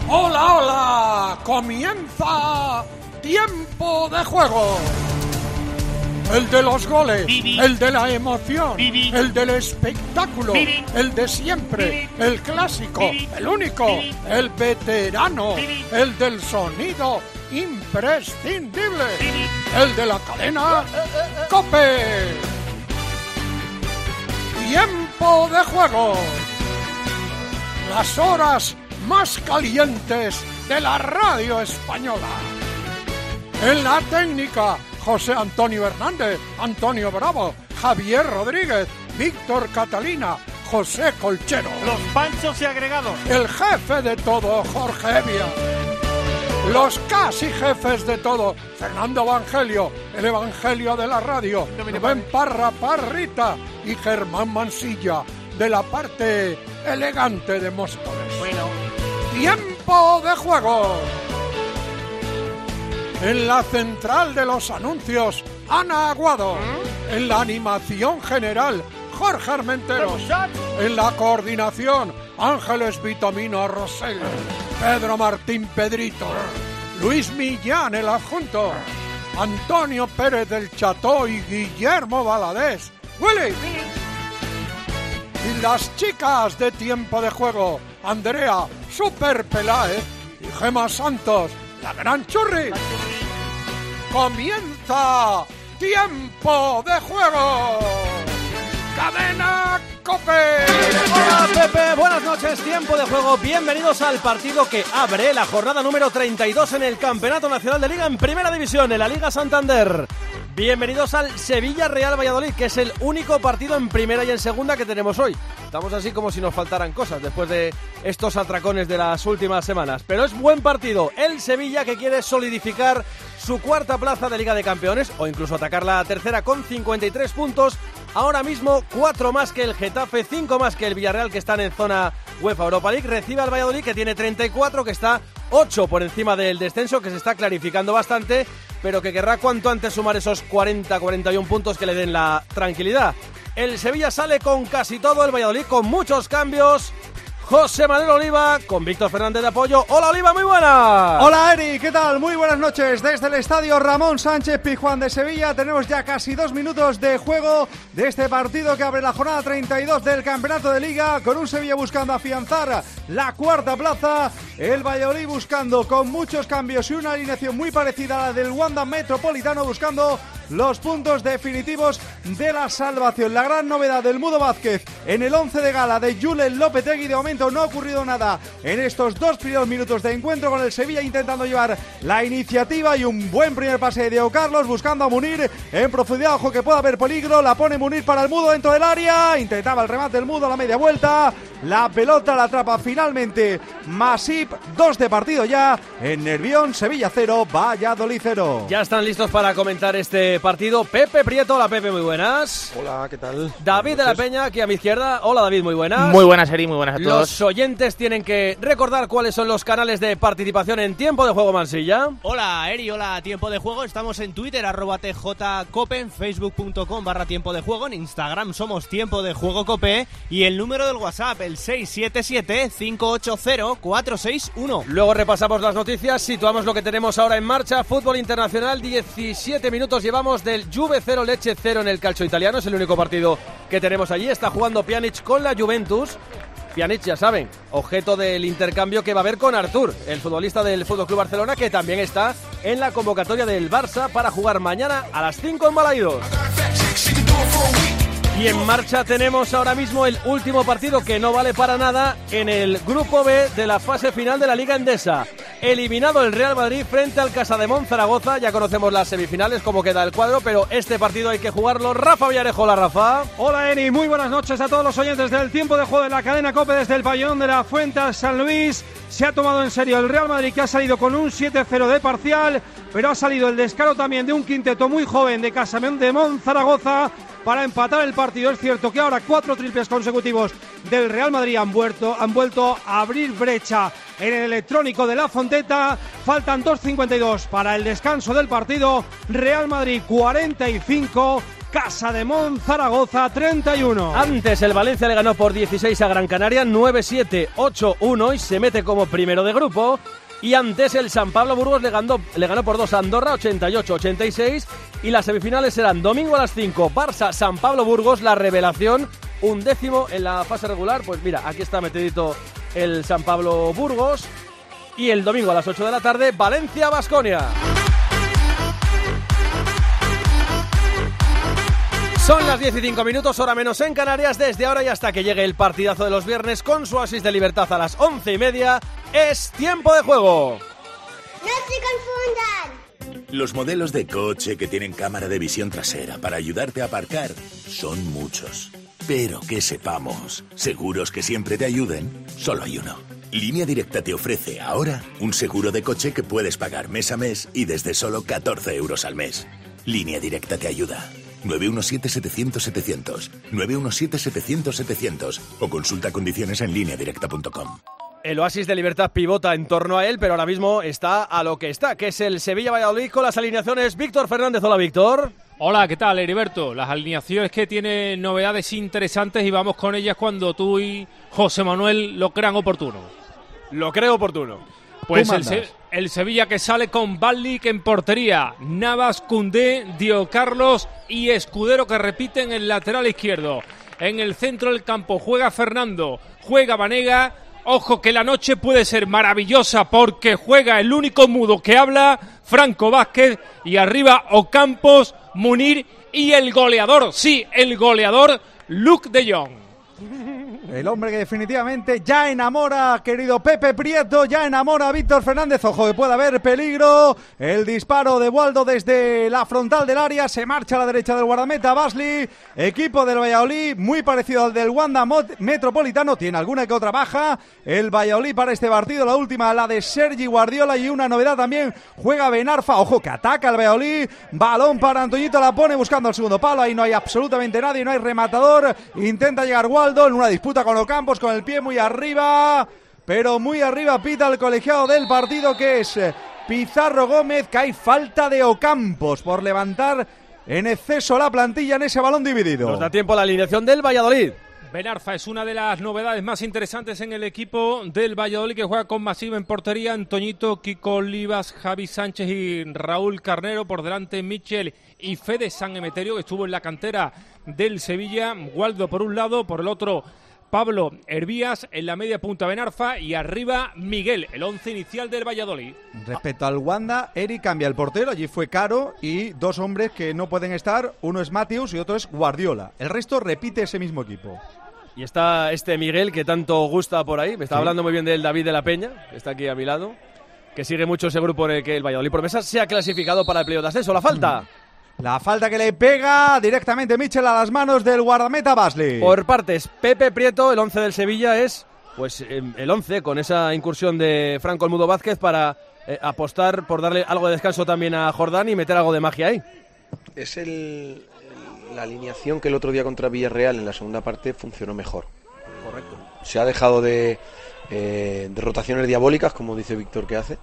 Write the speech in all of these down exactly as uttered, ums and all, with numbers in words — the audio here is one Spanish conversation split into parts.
¡Hola, hola! ¡Comienza Tiempo de Juego! El de los goles, Bibi. El de la emoción, Bibi. El del espectáculo, Bibi. El de siempre, Bibi. El clásico, Bibi. El único, Bibi. El veterano, Bibi. El del sonido imprescindible, Bibi. El de la cadena COPE. Tiempo de Juego. Las horas más calientes de la radio española. En la técnica, José Antonio Hernández, Antonio Bravo, Javier Rodríguez, Víctor Catalina, José Colchero. Los panchos y agregados. El jefe de todo, Jorge Evia. Los casi jefes de todo, Fernando Evangelio, el Evangelio de la radio, Rubén Parra Parrita y Germán Mansilla, de la parte elegante de Móstoles. Bueno. Tiempo de Juego. En la central de los anuncios, Ana Aguado. ¿Mm? En la animación general, Jorge Armenteros. En la coordinación, Ángeles Vitamino Rosell. Pedro Martín Pedrito. Luis Millán, el adjunto. Antonio Pérez del Cható y Guillermo Valadez. ¡Willy! Y las chicas de Tiempo de Juego, Andrea Super Peláez y Gema Santos, la gran churri. Comienza Tiempo de Juego. Cadena COPE. Hola Pepe, buenas noches, Tiempo de Juego. Bienvenidos al partido que abre la jornada número treinta y dos en el Campeonato Nacional de Liga en Primera División, en la Liga Santander. Bienvenidos al Sevilla Real Valladolid, que es el único partido en primera y en segunda que tenemos hoy. Estamos así como si nos faltaran cosas después de estos atracones de las últimas semanas. Pero es buen partido. El Sevilla, que quiere solidificar su cuarta plaza de Liga de Campeones o incluso atacar la tercera con cincuenta y tres puntos. Ahora mismo cuatro más que el Getafe, cinco más que el Villarreal, que están en zona UEFA Europa League. Recibe al Valladolid, que tiene treinta y cuatro, que está ocho por encima del descenso, que se está clarificando bastante, pero que querrá cuanto antes sumar esos cuarenta a cuarenta y uno puntos que le den la tranquilidad. El Sevilla sale con casi todo, el Valladolid con muchos cambios. José Manuel Oliva con Víctor Fernández de apoyo. Hola Oliva, muy buenas. Hola Eri, ¿qué tal? Muy buenas noches. Desde el estadio Ramón Sánchez Pizjuán de Sevilla tenemos ya casi dos minutos de juego de este partido que abre la jornada treinta y dos del Campeonato de Liga, con un Sevilla buscando afianzar la cuarta plaza, el Valladolid buscando con muchos cambios y una alineación muy parecida a la del Wanda Metropolitano, buscando los puntos definitivos de la salvación. La gran novedad del Mudo Vázquez en el once de gala de Julen Lopetegui. De momento no ha ocurrido nada en estos dos primeros minutos de encuentro, con el Sevilla intentando llevar la iniciativa y un buen primer pase de Diego Carlos buscando a Munir en profundidad. Ojo que puede haber peligro, la pone Munir para el Mudo dentro del área, intentaba el remate del Mudo a la media vuelta, la pelota la atrapa finalmente Masip. Dos de partido ya en Nervión. Sevilla cero, Valladolid cero. Ya están listos para comentar este partido Pepe Prieto. Hola Pepe, muy buenas. Hola, ¿qué tal? David de la Peña, aquí a mi izquierda. Hola David, muy buenas. Muy buenas, Eri, muy buenas a todos. Los oyentes tienen que recordar cuáles son los canales de participación en Tiempo de Juego Mansilla. Hola Eri, hola Tiempo de Juego. Estamos en Twitter, arroba tjcope, en facebook punto com barra Tiempo de Juego, en Instagram somos Tiempo de Juego Cope y el número del WhatsApp, el seis siete siete, cinco ocho cero, cuatro seis uno. Luego repasamos las noticias, situamos lo que tenemos ahora en marcha. Fútbol internacional, diecisiete minutos llevamos del Juve cero, Lecce cero en el calcio italiano. Es el único partido que tenemos allí. Está jugando Pjanic con la Juventus. Pjanic, ya saben, objeto del intercambio que va a haber con Artur, el futbolista del F C Barcelona, que también está en la convocatoria del Barça para jugar mañana a las cinco en Balaidos. Y en marcha tenemos ahora mismo el último partido que no vale para nada en el grupo B de la fase final de la Liga Endesa. Eliminado el Real Madrid frente al Casademont Zaragoza. Ya conocemos las semifinales, cómo queda el cuadro, pero este partido hay que jugarlo. Rafa Villarejo, hola Rafa. Hola Eri, muy buenas noches a todos los oyentes del Tiempo de Juego de la cadena COPE desde el pabellón de la Fuente al San Luis. Se ha tomado en serio el Real Madrid, que ha salido con un siete cero de parcial, pero ha salido el descaro también de un quinteto muy joven de Casademont Zaragoza para empatar el partido. Es cierto que ahora cuatro triples consecutivos del Real Madrid han vuelto, han vuelto a abrir brecha en el electrónico de la Fonteta. Faltan dos cincuenta y dos para el descanso del partido. Real Madrid cuarenta y cinco, Casademont Zaragoza treinta y uno. Antes el Valencia le ganó por dieciséis a Gran Canaria, nueve siete, ocho uno y se mete como primero de grupo. Y antes el San Pablo Burgos le ganó, le ganó por dos a Andorra, ochenta y ocho a ochenta y seis. Y las semifinales serán domingo a las cinco, Barça San Pablo Burgos, la revelación, un décimo en la fase regular. Pues mira, aquí está metidito el San Pablo Burgos. Y el domingo a las ocho de la tarde, Valencia Baskonia. Son las diez y cinco minutos, hora menos en Canarias. Desde ahora y hasta que llegue el partidazo de los viernes con su Oasis de Libertad a las once y media, es tiempo de juego. ¡No se confundan! Los modelos de coche que tienen cámara de visión trasera para ayudarte a aparcar son muchos. Pero que sepamos, seguros que siempre te ayuden, solo hay uno. Línea Directa te ofrece ahora un seguro de coche que puedes pagar mes a mes y desde solo catorce euros al mes. Línea Directa te ayuda. nueve uno siete, setecientos, setecientos. nueve uno siete, setecientos, setecientos. O consulta condiciones en línea directa punto com. El Oasis de Libertad pivota en torno a él, pero ahora mismo está a lo que está, que es el Sevilla-Valladolid con las alineaciones. Víctor Fernández, hola Víctor. Hola, ¿qué tal, Heriberto? Las alineaciones que tienen novedades interesantes y vamos con ellas cuando tú y José Manuel lo crean oportuno. Lo creo oportuno. Pues el, Se- el Sevilla que sale con Ballik en portería, Navas, Koundé, Dio Carlos y Escudero que repiten el lateral izquierdo. En el centro del campo juega Fernando, juega Banega. Ojo que la noche puede ser maravillosa porque juega el único mudo que habla, Franco Vázquez, y arriba Ocampos, Munir y el goleador, sí, el goleador, Luuk de Jong. El hombre que definitivamente ya enamora, querido Pepe Prieto, ya enamora a Víctor Fernández. Ojo que puede haber peligro. El disparo de Waldo desde la frontal del área. Se marcha a la derecha del guardameta Basli. Equipo del Valladolid, muy parecido al del Wanda Metropolitano. Tiene alguna que otra baja el Valladolid para este partido. La última, la de Sergi Guardiola. Y una novedad también, juega Benarfa. Ojo que ataca el Valladolid. Balón para Antoñito, la pone buscando el segundo palo. Ahí no hay absolutamente nadie, no hay rematador. Intenta llegar Waldo en una disputa con Ocampos, con el pie muy arriba, pero muy arriba pita el colegiado del partido, que es Pizarro Gómez, que hay falta de Ocampos por levantar en exceso la plantilla en ese balón dividido. Nos da tiempo a la alineación del Valladolid. Benarfa es una de las novedades más interesantes en el equipo del Valladolid, que juega con Masiva en portería, Antoñito, Kiko Olivas, Javi Sánchez y Raúl Carnero, por delante Michel y Fede San Emeterio, que estuvo en la cantera del Sevilla, Waldo por un lado, por el otro Pablo Hervías, en la media punta Benarfa y arriba Miguel, el once inicial del Valladolid. Respecto al Wanda, Eric cambia el portero, allí fue Caro y dos hombres que no pueden estar, uno es Matius y otro es Guardiola. El resto repite ese mismo equipo. Y está este Miguel que tanto gusta por ahí, me está sí. hablando muy bien del David de la Peña, que está aquí a mi lado, que sigue mucho ese grupo en el que el Valladolid Promesas se ha clasificado para el playoff de ascenso. La falta. Mm. La falta que le pega directamente Michel a las manos del guardameta Basli. Por partes, Pepe Prieto, el once del Sevilla es pues el once con esa incursión de Franco el Mudo Vázquez para eh, apostar por darle algo de descanso también a Jordán y meter algo de magia ahí. Es el, el, la alineación que el otro día contra Villarreal en la segunda parte funcionó mejor. Correcto. Se ha dejado de, eh, de rotaciones diabólicas, como dice Víctor que hace.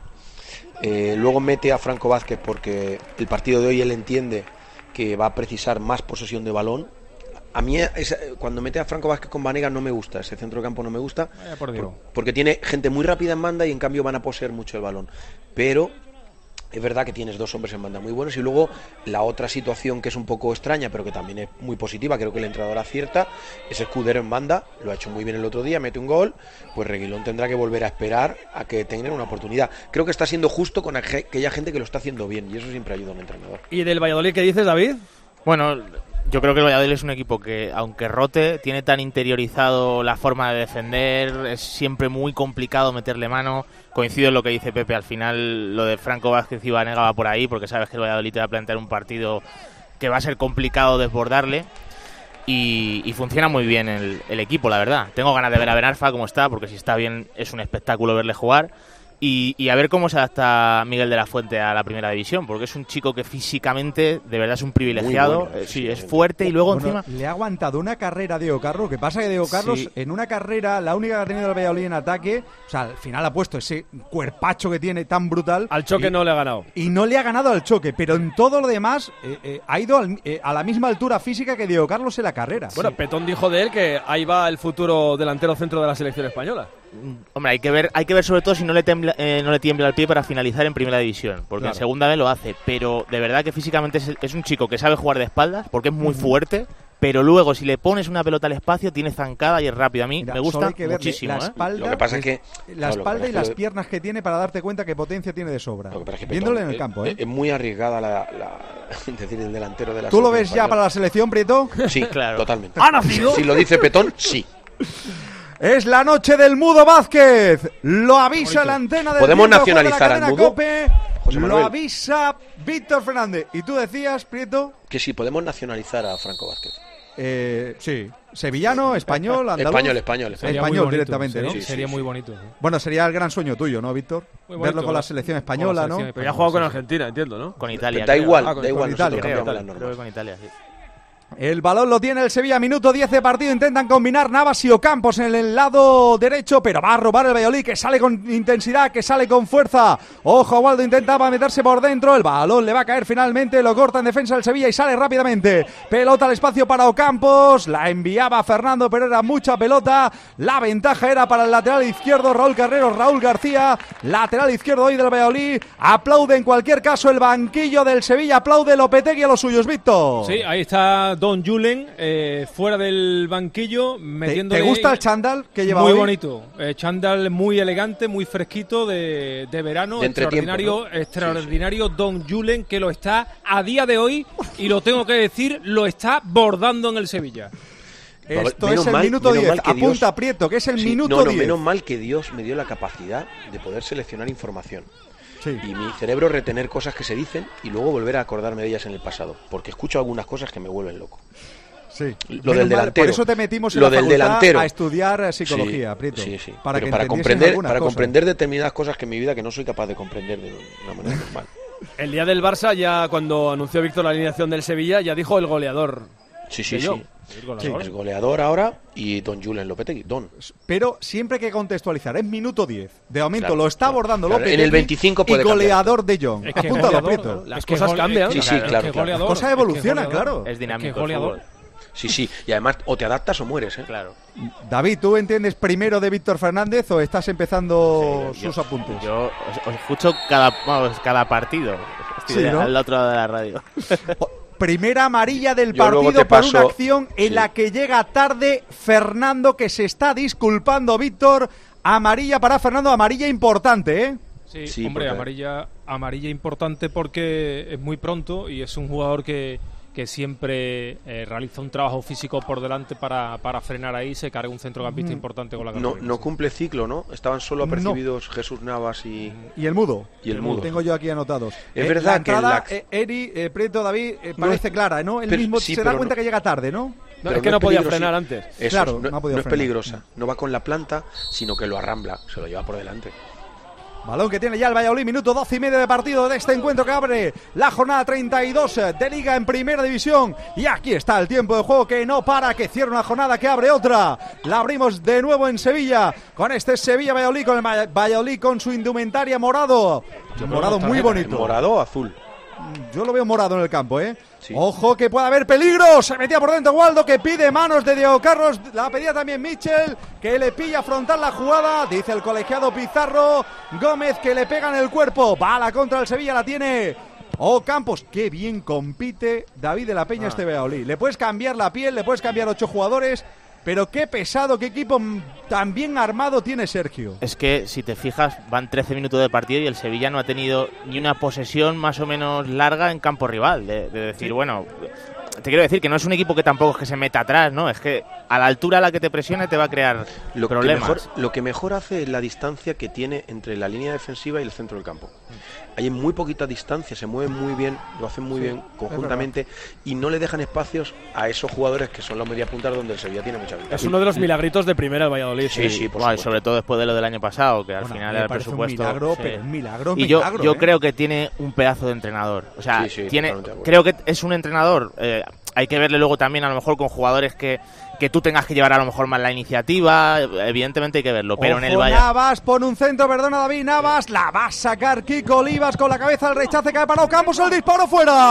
Eh, luego mete a Franco Vázquez porque el partido de hoy él entiende que va a precisar más posesión de balón. A mí esa, cuando mete a Franco Vázquez con Banega no me gusta, ese centro de campo no me gusta, por por, porque tiene gente muy rápida en banda y en cambio van a poseer mucho el balón. Pero es verdad que tienes dos hombres en banda muy buenos. Y luego la otra situación que es un poco extraña pero que también es muy positiva, creo que el entrenador acierta, es Escudero en banda, lo ha hecho muy bien el otro día, mete un gol, pues Reguilón tendrá que volver a esperar a que tengan una oportunidad. Creo que está siendo justo con aquella gente que lo está haciendo bien y eso siempre ayuda a un entrenador. ¿Y del Valladolid qué dices, David? Bueno, yo creo que el Valladolid es un equipo que, aunque rote, tiene tan interiorizado la forma de defender, es siempre muy complicado meterle mano. Coincido en lo que dice Pepe, al final lo de Franco Vázquez y Banega va por ahí, porque sabes que el Valladolid te va a plantear un partido que va a ser complicado desbordarle. Y, y funciona muy bien el, el equipo, la verdad. Tengo ganas de ver a Benarfa cómo está, porque si está bien es un espectáculo verle jugar. Y, y a ver cómo se adapta Miguel de la Fuente a la primera división, porque es un chico que físicamente de verdad es un privilegiado. Bueno, sí, sí, es fuerte y luego bueno, encima... Le ha aguantado una carrera a Diego Carlos, que pasa que Diego Carlos sí. en una carrera, la única que ha tenido el Valladolid en ataque, o sea, al final ha puesto ese cuerpacho que tiene tan brutal. Al choque y, no le ha ganado. Y no le ha ganado al choque, pero en todo lo demás eh, eh, ha ido al, eh, a la misma altura física que Diego Carlos en la carrera. Bueno, sí. Petón dijo de él que ahí va el futuro delantero centro de la selección española. Hombre, hay que ver, hay que ver sobre todo si no le tembla, eh, no le tiembla el pie para finalizar en primera división, porque claro. en segunda vez lo hace, pero de verdad que físicamente es, es un chico que sabe jugar de espaldas, porque es muy uh-huh. fuerte, pero luego si le pones una pelota al espacio tiene zancada y es rápido. A mí Mira, me gusta muchísimo. La espalda, ¿eh? Lo que pasa es que la claro, espalda que y las que piernas que tiene para darte cuenta que potencia tiene de sobra. Lo que es que viéndole Petón, en el campo, ¿eh? Es muy arriesgada la, la es decir, el delantero de la. ¿Tú lo ves ya para la selección, Prieto? Sí, claro, totalmente. ¿Ha nacido? Si lo dice Petón, sí. Es la noche del Mudo Vázquez. Lo avisa la antena del ¿Podemos nacionalizar al Mudo? Cope. Lo avisa Víctor Fernández. ¿Y tú decías, Prieto? Que sí, podemos nacionalizar a Franco Vázquez. Eh, sí. Sevillano, español, andaluz. Español, español. Español, español directamente, sería, ¿no? Sí, sería sí, muy bonito. ¿sí? Bueno, sería el gran sueño tuyo, ¿no, Víctor? Bonito, verlo con la selección española, la selección ¿no? Pero ya ha jugado con Argentina, entiendo, ¿no? Con Italia. Da creo. igual, ah, con, da igual. Con Italia, creo, creo, las normas. creo que con Italia, sí. El balón lo tiene el Sevilla, minuto diez de partido, intentan combinar Navas y Ocampos en el lado derecho, pero va a robar el Valladolid, que sale con intensidad, que sale con fuerza. Ojo, Waldo intentaba meterse por dentro, el balón le va a caer finalmente, lo corta en defensa el Sevilla y sale rápidamente. Pelota al espacio para Ocampos, la enviaba Fernando, pero era mucha pelota. La ventaja era para el lateral izquierdo, Raúl Carrero, Raúl García, lateral izquierdo hoy del Valladolid. Aplaude en cualquier caso el banquillo del Sevilla, aplaude Lopetegui a los suyos, Víctor. Sí, ahí está Don Julen, eh, fuera del banquillo, metiéndole... ¿Te, te gusta el chándal que lleva Muy hoy? bonito, eh, chándal muy elegante, muy fresquito de, de verano, de extraordinario, tiempo, ¿no? extraordinario sí, sí. Don Julen, que lo está a día de hoy, y lo tengo que decir, lo está bordando en el Sevilla. Esto menos es el mal, minuto diez, Dios, apunta Prieto, que es el sí, minuto no, no, diez. Menos mal que Dios me dio la capacidad de poder seleccionar información. Sí. Y mi cerebro retener cosas que se dicen y luego volver a acordarme de ellas en el pasado, porque escucho algunas cosas que me vuelven loco. Sí. Lo del delantero. Por eso te metimos en lo la del facultad delantero. a estudiar psicología, sí, Prieto. Sí, sí. Para, que para comprender, para cosas. comprender determinadas cosas que en mi vida que no soy capaz de comprender de una manera normal. El día del Barça, ya cuando anunció Víctor la alineación del Sevilla, ya dijo el goleador. Sí, sí, sí. El goleador. Es goleador ahora y Don Julen Lopetegui, Don. Pero siempre hay que contextualizar, es minuto diez. De momento claro, lo está claro, abordando claro, Lopetegui en el veinticinco puede y goleador de Jong. Es que Apúntalo, goleador, Prieto. Las es que cosas gole- cambian. Sí, sí, es que claro, claro. goleador, Las cosas evolucionan, es que goleador. claro. Es dinámico. Es que el goleador. fútbol. Sí, sí. Y además o te adaptas o mueres, ¿eh? Claro. David, ¿tú entiendes primero de Víctor Fernández o estás empezando Sí, sus yo, apuntes? Yo os, os escucho cada, vamos, cada partido. Estoy Sí, ¿no? al otro lado de la radio. Primera amarilla del Yo luego partido te por paso- una acción en sí. la que llega tarde Fernando, que se está disculpando, Víctor. Amarilla para Fernando, amarilla importante, ¿eh? Sí, Sí, hombre, porque- amarilla, amarilla importante porque es muy pronto y es un jugador que, que siempre eh, realiza un trabajo físico por delante para, para frenar ahí, se carga un centrocampista importante con la No, carrera. no cumple ciclo, ¿no? Estaban solo No. apercibidos Jesús Navas y... Y el mudo. Y el mudo. Tengo yo aquí anotados. Es Eh, verdad la que entrada, la- eh, Eri, eh, Prieto, David, eh, No parece es- clara, ¿no? Él pero- mismo sí, se da pero cuenta no- que llega tarde, ¿no? No, Pero es que no no es podía peligrosi- frenar antes. Eso Claro, es, no, no ha podido no es frenar. peligrosa. No va con la planta, sino que lo arrambla, se lo lleva por delante. Balón que tiene ya el Valladolid, minuto doce y medio de partido de este encuentro que abre la jornada treinta y dos de Liga en Primera División. Y aquí está el tiempo de juego que no para, que cierra una jornada, que abre otra. La abrimos de nuevo en Sevilla, con este Sevilla-Valladolid, con el Ma- Valladolid con su indumentaria morado. Morado muy bonito. ¿Morado o azul? Yo lo veo morado en el campo, ¿eh? Sí. Ojo que puede haber peligro. Se metía por dentro Waldo, que pide manos de Diego Carlos. La pedía también Michel, que le pilla frontal la jugada. Dice el colegiado Pizarro. Gómez, que le pega en el cuerpo. Va a la contra del Sevilla, la tiene Ocampos. Qué bien compite David de la Peña Ah. este Valladolid. Le puedes cambiar la piel, le puedes cambiar ocho jugadores, pero qué pesado, qué equipo tan bien armado tiene Sergio. Es que, si te fijas, van trece minutos de partido y el Sevilla no ha tenido ni una posesión más o menos larga en campo rival. De, de decir, bueno, te quiero decir que no es un equipo que tampoco es que se meta atrás, ¿no? Es que a la altura a la que te presione te va a crear lo problemas. Que mejor, lo que mejor hace es la distancia que tiene entre la línea defensiva y el centro del campo. Hay muy poquita distancia, se mueven muy bien, lo hacen muy sí, bien conjuntamente y no le dejan espacios a esos jugadores que son los mediapuntas donde el Sevilla tiene mucha ventaja. Es uno de los milagritos de primera el Valladolid. Sí, sí, sí por bueno, sobre todo después de lo del año pasado, que al bueno, final era el presupuesto. Un milagro, sí. pero un milagro, y yo, milagro, yo ¿eh? creo que tiene un pedazo de entrenador. O sea, sí, sí, tiene, creo que es un entrenador. Eh, hay que verle luego también a lo mejor con jugadores que que tú tengas que llevar a lo mejor más la iniciativa, evidentemente hay que verlo, pero Ojo, en el Valladolid... Navas pone un centro, perdona David, Navas, la va a sacar Kiko Olivas con la cabeza, el rechace cae para Ocampos, el disparo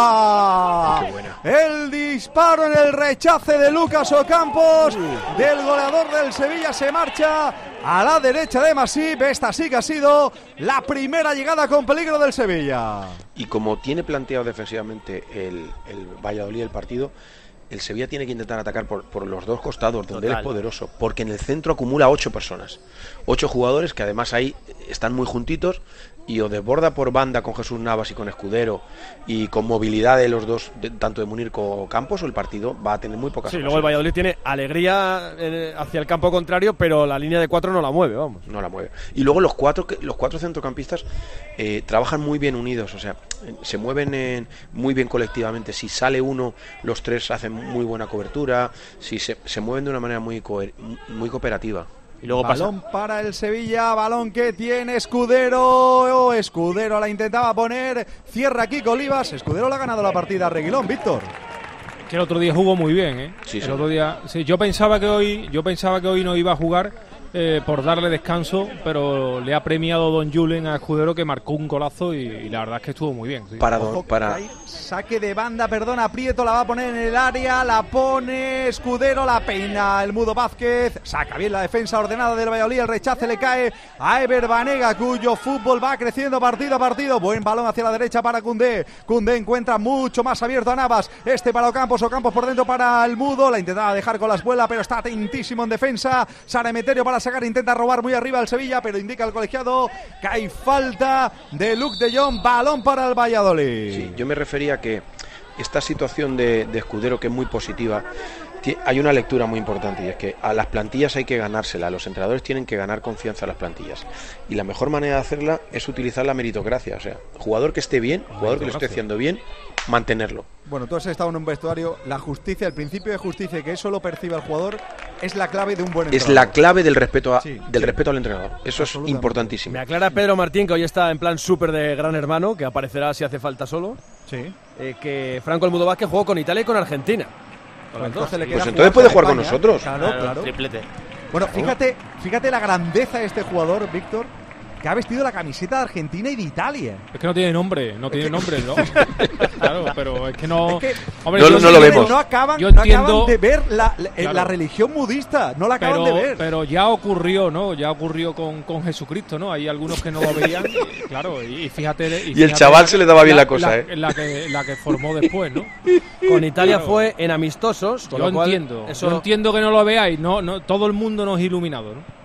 fuera. El disparo en el rechace de Lucas Ocampos, del goleador del Sevilla, se marcha a la derecha de Masip. Esta sí que ha sido la primera llegada con peligro del Sevilla. Y como tiene planteado defensivamente el, el Valladolid el partido, el Sevilla tiene que intentar atacar por, por los dos costados, donde Total. Él es poderoso, porque en el centro acumula ocho personas, ocho jugadores que además ahí están muy juntitos y o desborda por banda con Jesús Navas y con Escudero y con movilidad de los dos, de, tanto de Munir como Campos, o el partido va a tener muy pocas. Sí, luego el Valladolid tiene alegría eh, hacia el campo contrario, pero la línea de cuatro no la mueve, vamos. No la mueve. Y luego los cuatro los cuatro centrocampistas eh, trabajan muy bien unidos, o sea, se mueven en, muy bien colectivamente. Si sale uno, los tres hacen muy buena cobertura, si se, se mueven de una manera muy, co muy cooperativa. Y luego balón pasa. Para el Sevilla, balón que tiene Escudero, oh, Escudero la intentaba poner, cierra Kiko Olivas, Escudero le ha ganado la partida a Reguilón, Víctor. Que el otro día jugó muy bien, ¿eh? Sí, el sí. otro día, sí, yo pensaba que hoy, yo pensaba que hoy no iba a jugar eh, por darle descanso, pero le ha premiado Don Julen a Escudero, que marcó un golazo y, y la verdad es que estuvo muy bien. Sí. Para, Ojo, para... saque de banda, perdona, Prieto la va a poner en el área, la pone Escudero, la peina el Mudo Vázquez, saca bien la defensa ordenada del Valladolid, el rechace le cae a Ever Banega, cuyo fútbol va creciendo partido a partido. Buen balón hacia la derecha para Koundé, Koundé encuentra mucho más abierto a Navas, este para Ocampos, Ocampos por dentro para el Mudo, la intentaba dejar con la espuela, pero está atentísimo en defensa, Sara Emeterio para sacar, intenta robar muy arriba el Sevilla, pero indica el colegiado que hay falta de Luke de Jong, balón para el Valladolid. Sí, yo me refería a que esta situación de, de Escudero, que es muy positiva, hay una lectura muy importante, y es que a las plantillas hay que ganársela, los entrenadores tienen que ganar confianza a las plantillas, y la mejor manera de hacerla es utilizar la meritocracia, o sea, jugador que esté bien, jugador que lo esté haciendo bien, mantenerlo. Bueno, tú has estado en un vestuario, la justicia, el principio de justicia, que eso lo perciba el jugador, es la clave de un buen entrenador. Es la clave del respeto a, sí, del sí. respeto al entrenador, eso es importantísimo. Me aclara Pedro Martín, que hoy está en plan súper de gran hermano, que aparecerá si hace falta solo, sí. eh, que Franco el Mudo Vázquez jugó con Italia y con Argentina. Pues entonces, le pues entonces puede jugar con nosotros. Claro, claro, claro. Triplete. Bueno, fíjate, fíjate la grandeza de este jugador, Víctor, que ha vestido la camiseta de Argentina y de Italia. Es que no tiene nombre, no tiene nombre, ¿no? Claro, pero es que no... Es que hombre, no, yo, no lo vemos. No acaban, yo no entiendo, acaban de ver la, la, claro. la religión budista, no la acaban pero, de ver. Pero ya ocurrió, ¿no? Ya ocurrió con, con Jesucristo, ¿no? Hay algunos que no lo veían, y, claro, y, y fíjate... Y, y fíjate el chaval la, se le daba bien la, la cosa, la, ¿eh? La que, la que formó después, ¿no? Con Italia claro. fue en amistosos, con Yo lo cual entiendo, eso... yo entiendo que no lo veáis, no, no, todo el mundo nos ha iluminado, ¿no?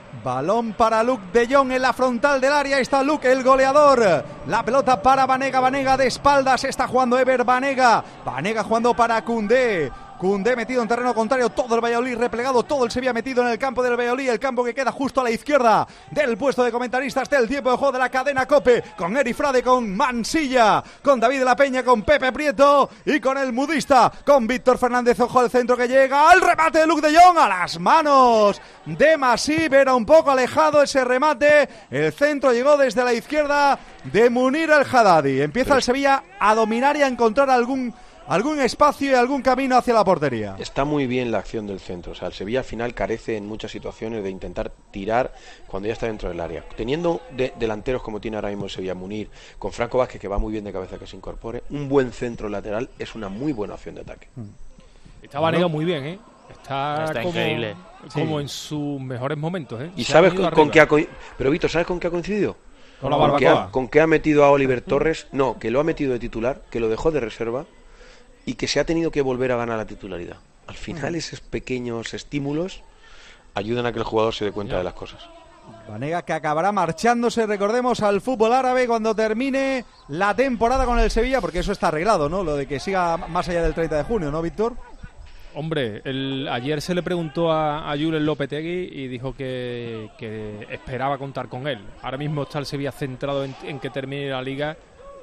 Balón para Luke de Jong en la frontal del área. Ahí está Luke, el goleador. La pelota para Banega. Banega de espaldas. Está jugando Ever Banega. Banega jugando para Koundé. Koundé metido en terreno contrario, todo el Valladolid replegado, todo el Sevilla metido en el campo del Valladolid, el campo que queda justo a la izquierda del puesto de comentaristas del tiempo de juego de la cadena COPE, con Eri Frade, con Mansilla, con David de la Peña, con Pepe Prieto y con el mudista, con Víctor Fernández. Ojo al centro que llega, al remate de Luke de Jong, a las manos de Masip, era un poco alejado ese remate, el centro llegó desde la izquierda de Munir el Haddadi. Empieza el Sevilla a dominar y a encontrar algún algún espacio y algún camino hacia la portería. Está muy bien la acción del centro, o sea, el Sevilla al final carece en muchas situaciones de intentar tirar cuando ya está dentro del área. Teniendo de, delanteros como tiene ahora mismo el Sevilla, Munir, con Franco Vázquez, que va muy bien de cabeza que se incorpore, un buen centro lateral es una muy buena opción de ataque. Está Banega muy bien, ¿eh? Está, está como, increíble. Como sí. en sus mejores momentos, ¿eh? ¿Y Se sabes con, con qué ha coincidido? Pero Víctor, ¿sabes con qué ha coincidido? Con la Con que, barbacoa. ha, con que ha metido a Oliver Torres, no, que lo ha metido de titular, que lo dejó de reserva y que se ha tenido que volver a ganar la titularidad. Al final esos pequeños estímulos ayudan a que el jugador se dé cuenta ya. de las cosas. Banega que acabará marchándose, recordemos, al fútbol árabe cuando termine la temporada con el Sevilla, porque eso está arreglado, ¿no? Lo de que siga más allá del treinta de junio, ¿no, Víctor? Hombre, el, ayer se le preguntó a, a Julen Lopetegui y dijo que, que esperaba contar con él. Ahora mismo está el Sevilla centrado en, en que termine la Liga,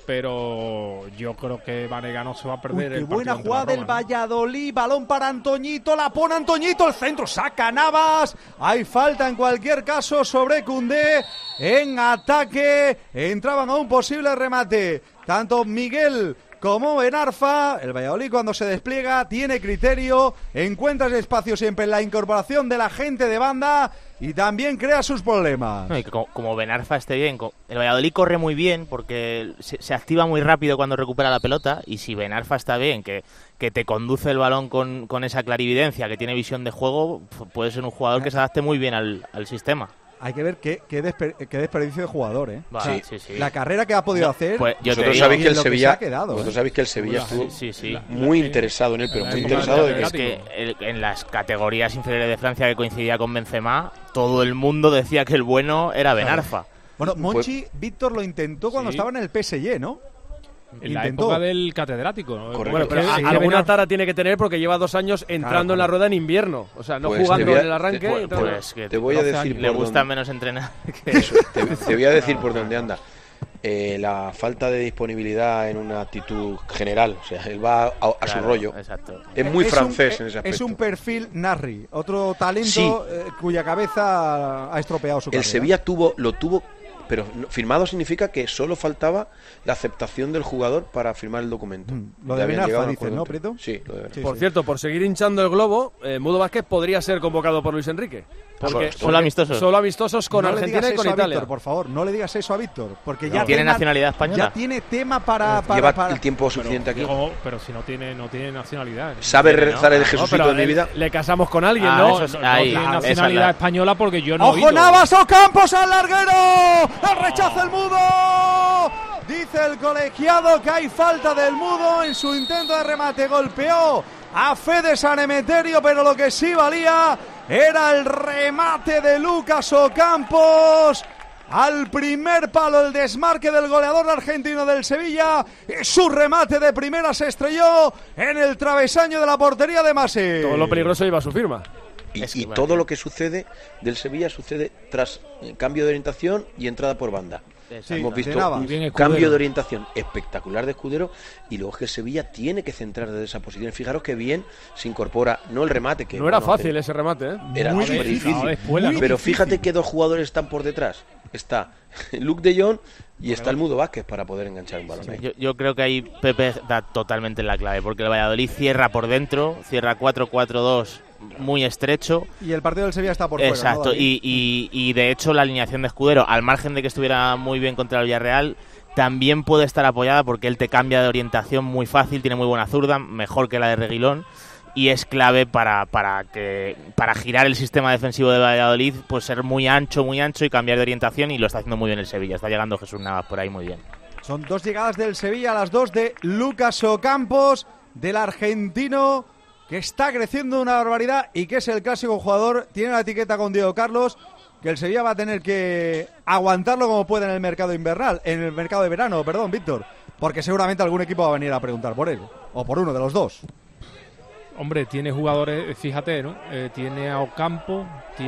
pero yo creo que Banega no se va a perder. Uy, el qué buena jugada del ¿no? Valladolid, balón para Antoñito, la pone Antoñito, el centro, saca Navas, hay falta en cualquier caso sobre Koundé, en ataque, entraban a un posible remate, tanto Miguel como Benarfa. El Valladolid cuando se despliega tiene criterio, encuentra ese espacio siempre en la incorporación de la gente de banda y también crea sus problemas. No, y como, como Benarfa esté bien, el Valladolid corre muy bien porque se, se activa muy rápido cuando recupera la pelota, y si Benarfa está bien, que, que te conduce el balón con, con esa clarividencia, que tiene visión de juego, puede ser un jugador que se adapte muy bien al, al sistema. Hay que ver qué, qué, desper, qué desperdicio de jugador, ¿eh? Va, o sea, sí, sí, sí. La carrera que ha podido no, hacer. Pues yo vosotros te sabéis que el lo Sevilla, que se ha quedado, vosotros ¿eh? sabéis que el Sevilla estuvo sí, sí. La, muy la, interesado en él, pero muy interesado de que es que el, en las categorías inferiores de Francia, que coincidía con Benzema, todo el mundo decía que el bueno era Benarfa. Bueno, Monchi, pues, Víctor lo intentó cuando sí. estaba en el P S G, ¿no? En la Intentó. época del catedrático. Correcto. Bueno, pero a, alguna tara tiene que tener porque lleva dos años entrando claro, en la rueda en invierno. O sea, no pues jugando a, en el arranque. Te, pues, pues que te voy a decir. Le gusta dónde... menos entrenar. Que... Eso, te, te voy a decir por dónde anda. Eh, la falta de disponibilidad en una actitud general. O sea, él va a, a claro, su rollo. Exacto. Es muy es francés un, en ese aspecto. Es un perfil Narri, otro talento sí. eh, cuya cabeza ha estropeado su el carrera. El Sevilla tuvo, lo tuvo. Pero firmado significa que solo faltaba la aceptación del jugador para firmar el documento. Mm, lo de Benarfa, dices, ¿no, Prieto? Sí, lo de Benarfa. Sí, por sí. cierto, por seguir hinchando el globo, eh, Mudo Vázquez podría ser convocado por Luis Enrique. Porque, solo porque amistosos. Solo amistosos con no Argentina y con Italia. Víctor, por favor, no le digas eso a Víctor. Porque no, ya tiene tema, nacionalidad española. Ya tiene tema para. para Lleva para... el tiempo suficiente pero, aquí. Digo, pero si no tiene, no tiene nacionalidad. ¿eh? ¿Sabe rezar no, el Jesucito no, de mi vida? Le casamos con alguien, ah, ¿no? Eso es, ahí, no tiene nacionalidad la... española porque yo no. ¡Ojo, Navas o Campos al larguero! ¡El rechazo el Mudo! Dice el colegiado que hay falta del Mudo en su intento de remate. Golpeó a Fede San Emeterio, pero lo que sí valía era el remate de Lucas Ocampos. Al primer palo, el desmarque del goleador argentino del Sevilla. Y su remate de primera se estrelló en el travesaño de la portería de Masi. Todo lo peligroso lleva su firma. Y, y todo lo que sucede del Sevilla sucede tras cambio de orientación y entrada por banda. Sí, hemos visto un cambio de orientación espectacular de Escudero, y luego es que Sevilla tiene que centrar desde esa posición. Fijaros que bien se incorpora, no el remate, que no era bueno, fácil ese remate, ¿eh? Era muy súper difícil, difícil, espuela, muy pero difícil. Fíjate que dos jugadores están por detrás. Está Luke de Jong y está el Mudo Vázquez para poder enganchar un balón. Sí, yo, yo creo que ahí Pepe da totalmente la clave, porque el Valladolid cierra por dentro, cierra cuatro cuatro dos muy estrecho. Y el partido del Sevilla está por fuera. Exacto, ¿no, y, y, y de hecho la alineación de Escudero, al margen de que estuviera muy bien contra el Villarreal, también puede estar apoyada porque él te cambia de orientación muy fácil, tiene muy buena zurda, mejor que la de Reguilón, y es clave para, para, que, para girar el sistema defensivo de Valladolid, pues ser muy ancho, muy ancho y cambiar de orientación, y lo está haciendo muy bien el Sevilla. Está llegando Jesús Navas por ahí muy bien. Son dos llegadas del Sevilla, a las dos de Lucas Ocampos, del argentino, que está creciendo una barbaridad y que es el clásico jugador. Tiene la etiqueta con Diego Carlos, que el Sevilla va a tener que aguantarlo como puede en el mercado invernal, en el mercado de verano, perdón, Víctor, porque seguramente algún equipo va a venir a preguntar por él, o por uno de los dos. Hombre, tiene jugadores, fíjate, ¿no? Eh, tiene a Ocampo,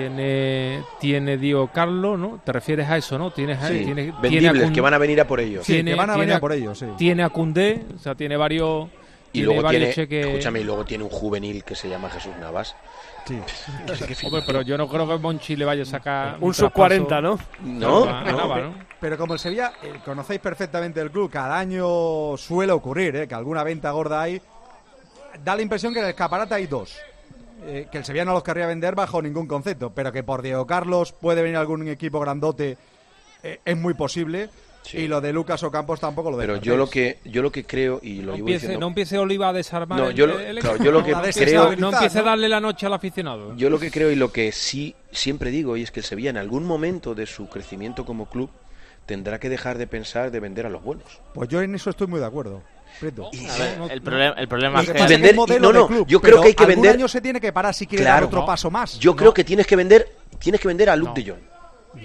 tiene tiene Diego Carlos, ¿no? ¿Te refieres a eso, no? Tienes a, sí, tiene, vendibles, tiene a que van a venir a por ellos. Sí, tiene, que van a tiene venir a por ellos, sí. Tiene a Koundé, o sea, tiene varios... Y tiene luego varios tiene, cheques... escúchame, y luego tiene un juvenil que se llama Jesús Navas. Sí. Hombre, pero yo no creo que Monchi le vaya a sacar un, un sub cuarenta, ¿no? No, a, a no, Nava, ¿no? Pero como el Sevilla, eh, conocéis perfectamente el club, cada año suele ocurrir, eh, que alguna venta gorda hay. Da la impresión que en el escaparate hay dos. Eh, que el Sevilla no los querría vender bajo ningún concepto, pero que por Diego Carlos puede venir algún equipo grandote, eh, es muy posible. Sí. Y lo de Lucas Ocampos tampoco lo Pero yo lo que yo lo que creo y lo no llevo empiece, diciendo... No empiece Oliva a desarmar no, el, yo lo, el claro, yo lo que no, creo... No empiece a darle la noche al aficionado. Yo lo que creo y lo que sí siempre digo, y es que el Sevilla en algún momento de su crecimiento como club tendrá que dejar de pensar de vender a los buenos. Pues yo en eso estoy muy de acuerdo. Y, a ver, el problema, el problema es que, y vender, es no, no, club, yo creo que hay que vender. Año se tiene que parar si quiere claro, dar otro no. paso más. Yo no. creo que tienes que vender, tienes que vender a Luke no. de Jong. No.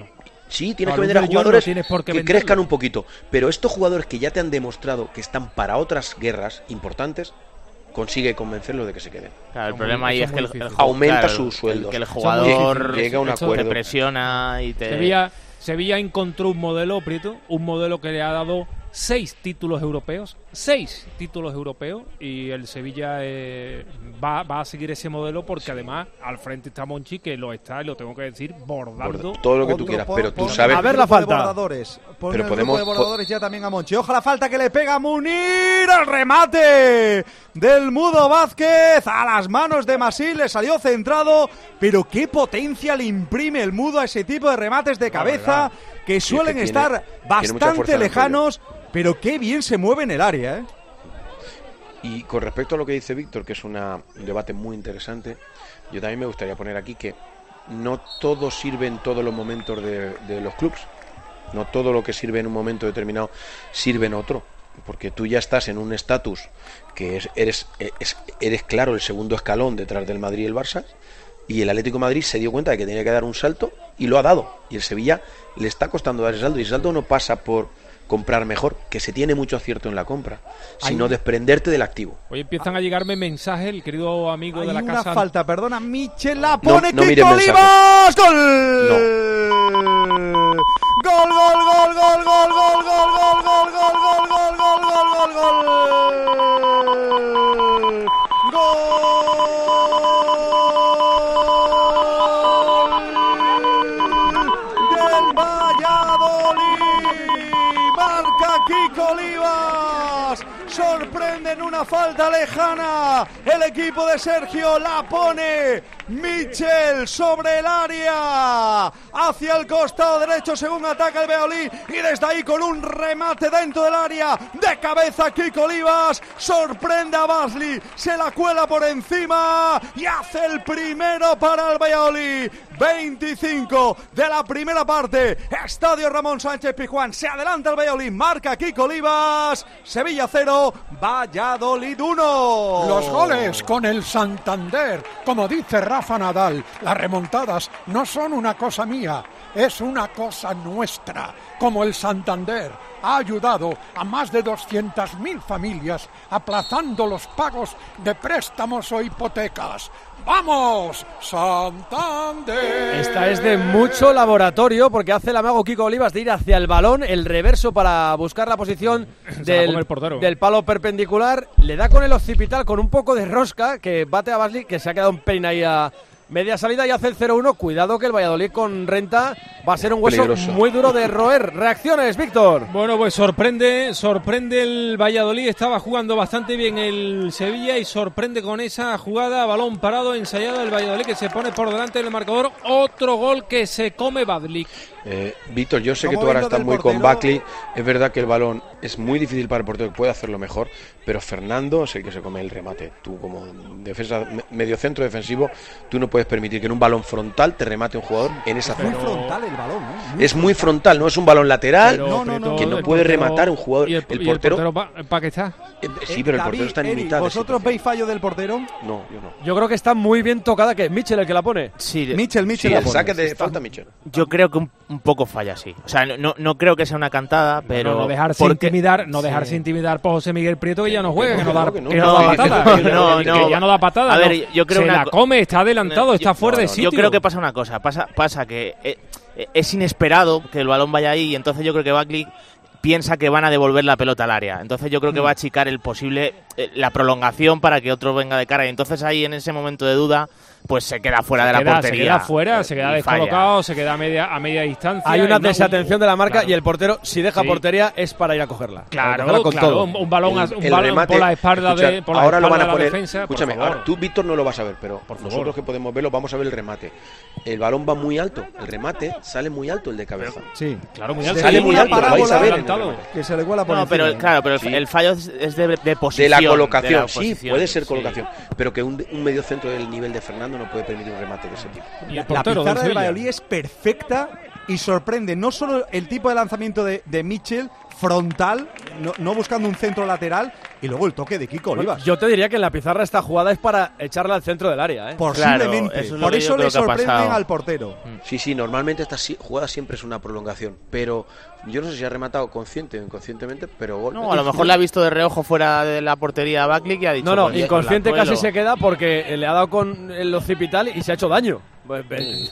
Sí, tienes A que vender a Luke de Jong jugadores no tienes por qué que venderlo. crezcan un poquito. Pero estos jugadores que ya te han demostrado que están para otras guerras importantes, consigue convencerlos de que se queden. Claro, el problema ahí es que el, el jugador- aumenta claro, su sueldo. Que el jugador llega a un te acuerdo. presiona y te... Sevilla, Sevilla encontró un modelo, Prieto, un modelo que le ha dado seis títulos europeos, seis títulos europeos, y el Sevilla eh, va, va a seguir ese modelo porque además al frente está Monchi, que lo está, y lo tengo que decir, bordando. Todo lo que tú Otro, quieras, pon- pero tú pon- sabes... A ver la falta. Bordadores. Pon Pero el podemos- grupo de bordadores ya también a Monchi. Ojo la falta que le pega Munir. El remate del Mudo Vázquez a las manos de Masí. Le salió centrado. Pero qué potencia le imprime el Mudo a ese tipo de remates de cabeza que Sí, suelen es que tiene- estar tiene mucha bastante fuerza en el lejanos. Pero qué bien se mueve en el área, ¿eh? Y con respecto a lo que dice Víctor, que es una, un debate muy interesante, yo también me gustaría poner aquí que no todo sirve en todos los momentos de, de los clubes. No todo lo que sirve en un momento determinado sirve en otro. Porque tú ya estás en un estatus que es, eres, es, eres claro el segundo escalón detrás del Madrid y el Barça. Y el Atlético de Madrid se dio cuenta de que tenía que dar un salto y lo ha dado. Y el Sevilla le está costando dar ese salto. Y ese salto no pasa por comprar mejor, que se tiene mucho acierto en la compra, sino Hay- desprenderte del activo. Hoy empiezan a llegarme mensajes, el querido amigo Hay de la una casa. falta, perdona, Michel la pone, no Kiko miren Olivas, gol. Gol, gol, gol, gol, gol, gol, gol, gol, gol, gol, gol, gol, gol, gol, gol, gol. Gol del Valladolid. Marca Kiko Olivas. Sorprende en una falta lejana. El equipo de Sergio la pone Michel sobre el área. Hacia el costado derecho según ataca el Valladolid. Y desde ahí con un remate dentro del área. De cabeza Kiko Olivas. Sorprende a Basli. Se la cuela por encima. Y hace el primero para el Valladolid. veinticinco de la primera parte. Estadio Ramón Sánchez Pizjuán. Se adelanta el Valladolid. Marca Kiko Olivas. Sevilla cero. Valladolid uno. Los goles con el Santander, como dice Rafa Nadal, las remontadas no son una cosa mía, es una cosa nuestra. Como el Santander ha ayudado a más de doscientas mil familias aplazando los pagos de préstamos o hipotecas. ¡Vamos, Santander! Esta es de mucho laboratorio porque hace el amago Kiko Olivas de ir hacia el balón, el reverso para buscar la posición Se la come del, el portero. del palo perpendicular. Le da con el occipital con un poco de rosca que bate a Basli, que se ha quedado un pelín ahí a media salida y hace el cero uno. Cuidado que el Valladolid con Renta va a ser un hueso Peligroso. muy duro de roer. Reacciones, Víctor. Bueno, pues sorprende, sorprende el Valladolid, estaba jugando bastante bien el Sevilla y sorprende con esa jugada, balón parado, ensayado el Valladolid que se pone por delante del marcador, otro gol que se come Badlik. Eh, Víctor, yo sé que ¿Cómo tú ahora ven lo estás del muy con portero? Buckley. Es verdad que el balón es muy difícil para el portero, que puede hacerlo mejor, pero Fernando es el que se come el remate. Tú como defensa, me- medio centro defensivo, tú no puedes permitir que en un balón frontal te remate un jugador en esa Muy zona. frontal el balón, ¿eh? Muy Es muy frontal, no es un balón lateral Pero, no, no, no, que no el puede portero- rematar un jugador. ¿Y el, El y portero, para qué está? eh, sí, pero el David, portero está en Eri, mitad de ¿vosotros situación. veis fallo del portero? No, yo no. Yo creo que está muy bien tocada, que Michel el que la pone. Sí, Michel, Sí, Michel la el pone. saque de falta Michel. yo creo que un, un poco falla, sí. O sea, no, no creo que sea una cantada, pero... no, no dejarse porque- intimidar, no Sí. dejarse intimidar por José Miguel Prieto, que ya no juega, que no da, que no, que que no no, da que patada, no, que, no, que no. ya no da patada. A no. ver, yo creo se una la co- come, está adelantado, está fuera de no, no, sitio. Yo creo que pasa una cosa, pasa, pasa que eh, eh, es inesperado que el balón vaya ahí y entonces yo creo que Buckley piensa que van a devolver la pelota al área. Entonces yo creo que va a achicar el posible, eh, la prolongación para que otro venga de cara. Y entonces ahí en ese momento de duda, pues se queda fuera de la queda, portería. se queda fuera, se eh, queda y falla. descolocado, se queda a media, a media distancia. Hay una y no- desatención de la marca Claro. y el portero, si deja Sí. portería, es para ir a cogerla. Para Claro, cogerla con claro, todo. un, un balón, a- El- un el balón remate, por la espalda escucha, de por la ahora lo espalda van a de la poner, defensa. por escúchame, favor. ahora tú Víctor no lo vas a ver, pero Por nosotros favor. que podemos verlo vamos a ver el remate. El balón va muy alto, el remate sale muy alto el de cabeza. Sí. Claro, muy Se alto. Sale le muy una alto, lo vais a parábola ver en el adelantado. remate. Que se le cuela por No, pero encima, el, ¿eh? claro, pero el, Sí. el fallo es es de, de De posición. la de colocación, la sí, posición, puede ser sí. colocación, pero que un, un medio centro del nivel de Fernando no puede permitir un remate de ese tipo. Y el La portero del pizarra del Sevilla. Valladolid es perfecta y sorprende no solo el tipo de lanzamiento de, de Mitchell frontal, no, no buscando un centro lateral, y luego el toque de Kiko Olivas. Yo te diría que en la pizarra esta jugada es para echarla al centro del área, ¿eh? Posiblemente, claro, eso por eso le sorprenden al portero. Sí, sí, normalmente esta jugada siempre es una prolongación, pero yo no sé si ha rematado consciente o inconscientemente, pero gol. No, a lo mejor le ha visto de reojo fuera de la portería a Backlick y ha dicho... No, no, pues, inconsciente casi se queda porque le ha dado con el occipital y se ha hecho daño. Pues,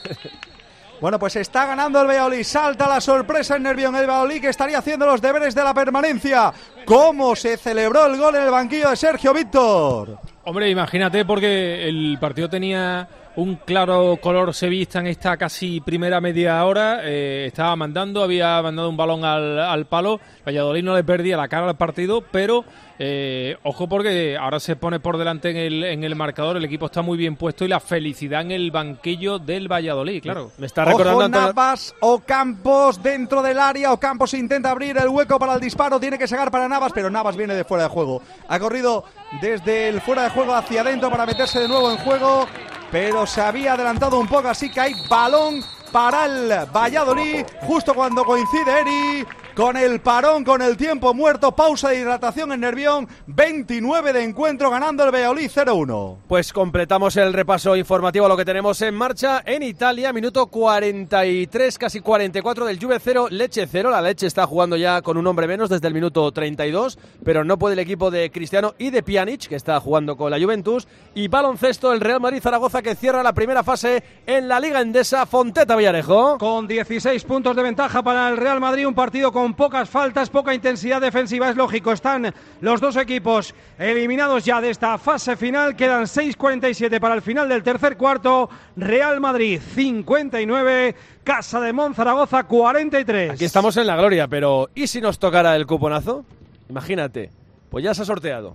Bueno, pues está ganando el Valladolid, salta la sorpresa en Nervión, el Valladolid que estaría haciendo los deberes de la permanencia. ¿Cómo se celebró el gol en el banquillo de Sergio Víctor? Hombre, imagínate, porque el partido tenía un claro color sevillista en esta casi primera media hora, eh, estaba mandando, había mandado un balón al, al palo, Valladolid no le perdía la cara al partido, pero eh, ojo porque ahora se pone por delante en el, en el marcador, el equipo está muy bien puesto y la felicidad en el banquillo del Valladolid, claro. Me está recordando Ojo, Navas o Campos dentro del área, o Campos intenta abrir el hueco para el disparo, tiene que llegar para Navas, pero Navas viene de fuera de juego, ha corrido desde el fuera de juego hacia adentro para meterse de nuevo en juego, pero se había adelantado un poco, así que hay balón para el Valladolid, justo cuando coincide Eri con el parón, con el tiempo muerto, pausa de hidratación en Nervión, veintinueve de encuentro, ganando el Valladolid cero uno. Pues completamos el repaso informativo a lo que tenemos en marcha en Italia, minuto cuarenta y tres, casi cuarenta y cuatro del Juve cero, Lecce cero, la Lecce está jugando ya con un hombre menos desde el minuto treinta y dos, pero no puede el equipo de Cristiano y de Pjanic, que está jugando con la Juventus, y baloncesto, el Real Madrid Zaragoza que cierra la primera fase en la Liga Endesa, Fonteta Villarejo. Con dieciséis puntos de ventaja para el Real Madrid, un partido con pocas faltas, poca intensidad defensiva, es lógico, están los dos equipos eliminados ya de esta fase final, quedan seis cuarenta y siete para el final del tercer cuarto, Real Madrid cincuenta y nueve, Casa de Mon Zaragoza cuarenta y tres. Aquí estamos en la gloria, pero ¿y si nos tocara el cuponazo? Imagínate, pues ya se ha sorteado.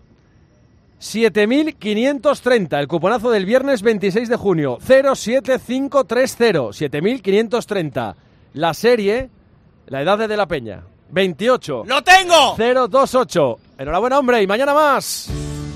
siete mil quinientos treinta, el cuponazo del viernes veintiséis de junio, cero siete cinco tres cero, siete mil quinientos treinta. La serie, la edad de De la Peña, veintiocho. ¡Lo tengo! cero dos ocho. Enhorabuena, hombre, y mañana más.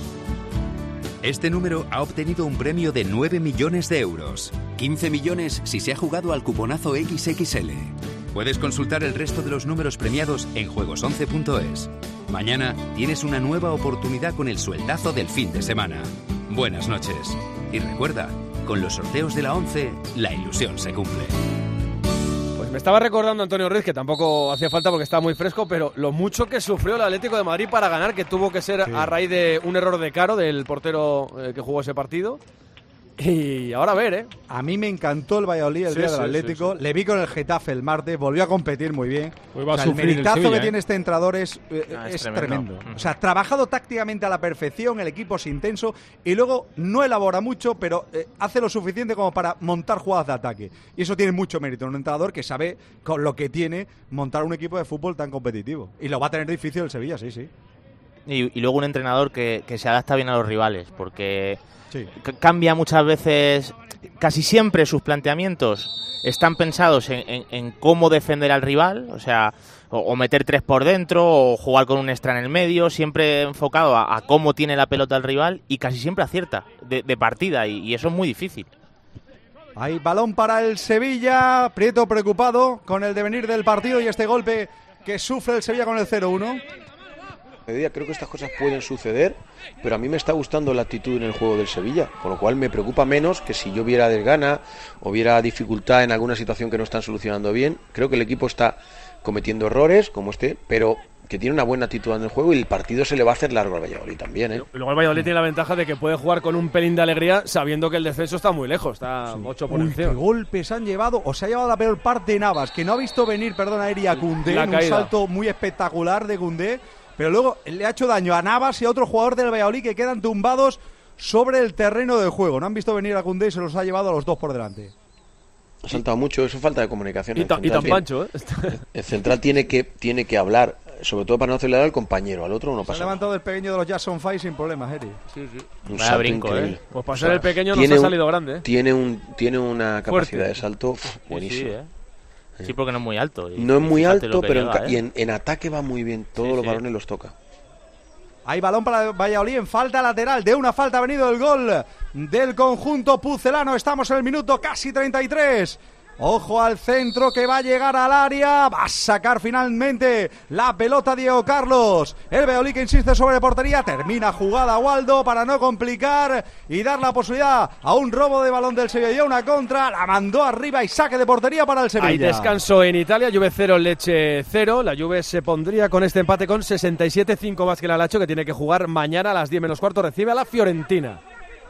Este número ha obtenido un premio de nueve millones de euros. quince millones si se ha jugado al cuponazo equis equis ele. Puedes consultar el resto de los números premiados en juegos once punto es. Mañana tienes una nueva oportunidad con el sueldazo del fin de semana. Buenas noches. Y recuerda, con los sorteos de la once, la ilusión se cumple. Pues me estaba recordando Antonio Ruiz, que tampoco hacía falta porque estaba muy fresco, pero lo mucho que sufrió el Atlético de Madrid para ganar, que tuvo que ser sí. a raíz de un error de Caro, del portero eh, que jugó ese partido. Y ahora a ver, ¿eh? A mí me encantó el Valladolid el sí, día sí, del Atlético. Sí, sí. Le vi con el Getafe el martes, volvió a competir muy bien. Pues va o sea, a el sufrir meritazo el Sevilla, que ¿eh? tiene este entrenador es, eh, ah, es, es tremendo. tremendo. O sea, trabajado tácticamente a la perfección, el equipo es intenso y luego no elabora mucho, pero eh, hace lo suficiente como para montar jugadas de ataque. Y eso tiene mucho mérito. Un entrenador que sabe con lo que tiene montar un equipo de fútbol tan competitivo. Y lo va a tener difícil el Sevilla, sí, sí. Y, y luego un entrenador que, que se adapta bien a los rivales, porque sí. c- cambia muchas veces, casi siempre sus planteamientos están pensados en, en, en cómo defender al rival, o sea, o, o meter tres por dentro, o jugar con un extra en el medio, siempre enfocado a, a cómo tiene la pelota el rival y casi siempre acierta de, de partida, y, y eso es muy difícil. Hay balón para el Sevilla, Prieto preocupado con el devenir del partido y este golpe que sufre el Sevilla con el cero uno. Creo que estas cosas pueden suceder, pero a mí me está gustando la actitud en el juego del Sevilla, con lo cual me preocupa menos que si yo viera desgana o viera dificultad en alguna situación que no están solucionando bien. Creo que el equipo está cometiendo errores, como este, pero que tiene una buena actitud en el juego y el partido se le va a hacer largo al Valladolid también, ¿eh? Luego el Valladolid tiene la ventaja de que puede jugar con un pelín de alegría sabiendo que el descenso está muy lejos, está sí. ocho por Uy, encima. Qué golpes han llevado, o se ha llevado la peor parte de Navas, que no ha visto venir, perdona, Eri, a Koundé, en un salto muy espectacular de Koundé, pero luego le ha hecho daño a Navas y a otro jugador del Valladolid que quedan tumbados sobre el terreno de juego. No han visto venir a Koundé y se los ha llevado a los dos por delante. Ha saltado mucho, eso es falta de comunicación. Y, ta, y tan pancho, ¿eh? El central tiene que, tiene que hablar, sobre todo para no acelerar al compañero, al otro no pasa. Se ha levantado el pequeño de los Jackson Five sin problemas, Eri. Sí, sí. Un Vaya brinco, increíble. ¿eh? Pues para ser el pequeño nos ha salido un, grande, ¿eh? Tiene, un, tiene una capacidad Fuerte. de salto buenísima. Sí, ¿eh? Sí, porque no es muy alto. No es muy alto, pero llega, en, ¿eh? y en, en ataque va muy bien. Todos sí, los sí. balones los toca. Hay balón para Valladolid en falta lateral. De una falta ha venido el gol del conjunto pucelano. Estamos en el minuto casi treinta y tres. Ojo al centro que va a llegar al área. Va a sacar finalmente la pelota Diego Carlos. El Valladolid que insiste sobre portería. Termina jugada Waldo para no complicar y dar la posibilidad a un robo de balón del Sevilla. Una contra, la mandó arriba y saque de portería para el Sevilla. Hay descanso en Italia. Juve cero, Lecce cero. La Juve se pondría con este empate con sesenta y siete, cinco más que la Lazio, que tiene que jugar mañana a las diez menos cuarto. Recibe a la Fiorentina.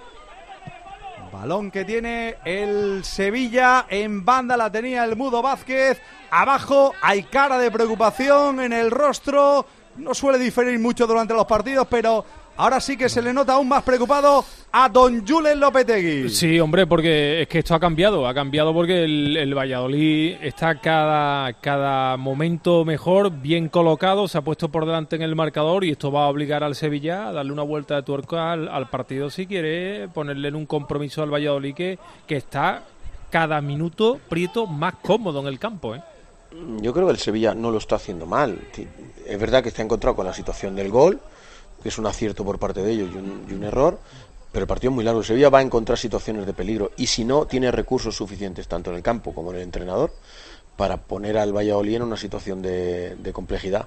Balón que tiene el Sevilla, en banda la tenía el Mudo Vázquez, abajo hay cara de preocupación en el rostro, no suele diferir mucho durante los partidos, pero ahora sí que se le nota aún más preocupado a don Julen Lopetegui. Sí, hombre, porque es que esto ha cambiado, ha cambiado porque el, el Valladolid está cada, cada momento mejor, bien colocado, se ha puesto por delante en el marcador y esto va a obligar al Sevilla a darle una vuelta de tuerca al, al partido si quiere ponerle en un compromiso al Valladolid que, que está cada minuto, Prieto, más cómodo en el campo, ¿eh? Yo creo que el Sevilla no lo está haciendo mal. Es verdad que se ha encontrado con la situación del gol, que es un acierto por parte de ellos y un, y un error, pero el partido es muy largo. El Sevilla va a encontrar situaciones de peligro y si no, tiene recursos suficientes tanto en el campo como en el entrenador para poner al Valladolid en una situación de, de complejidad.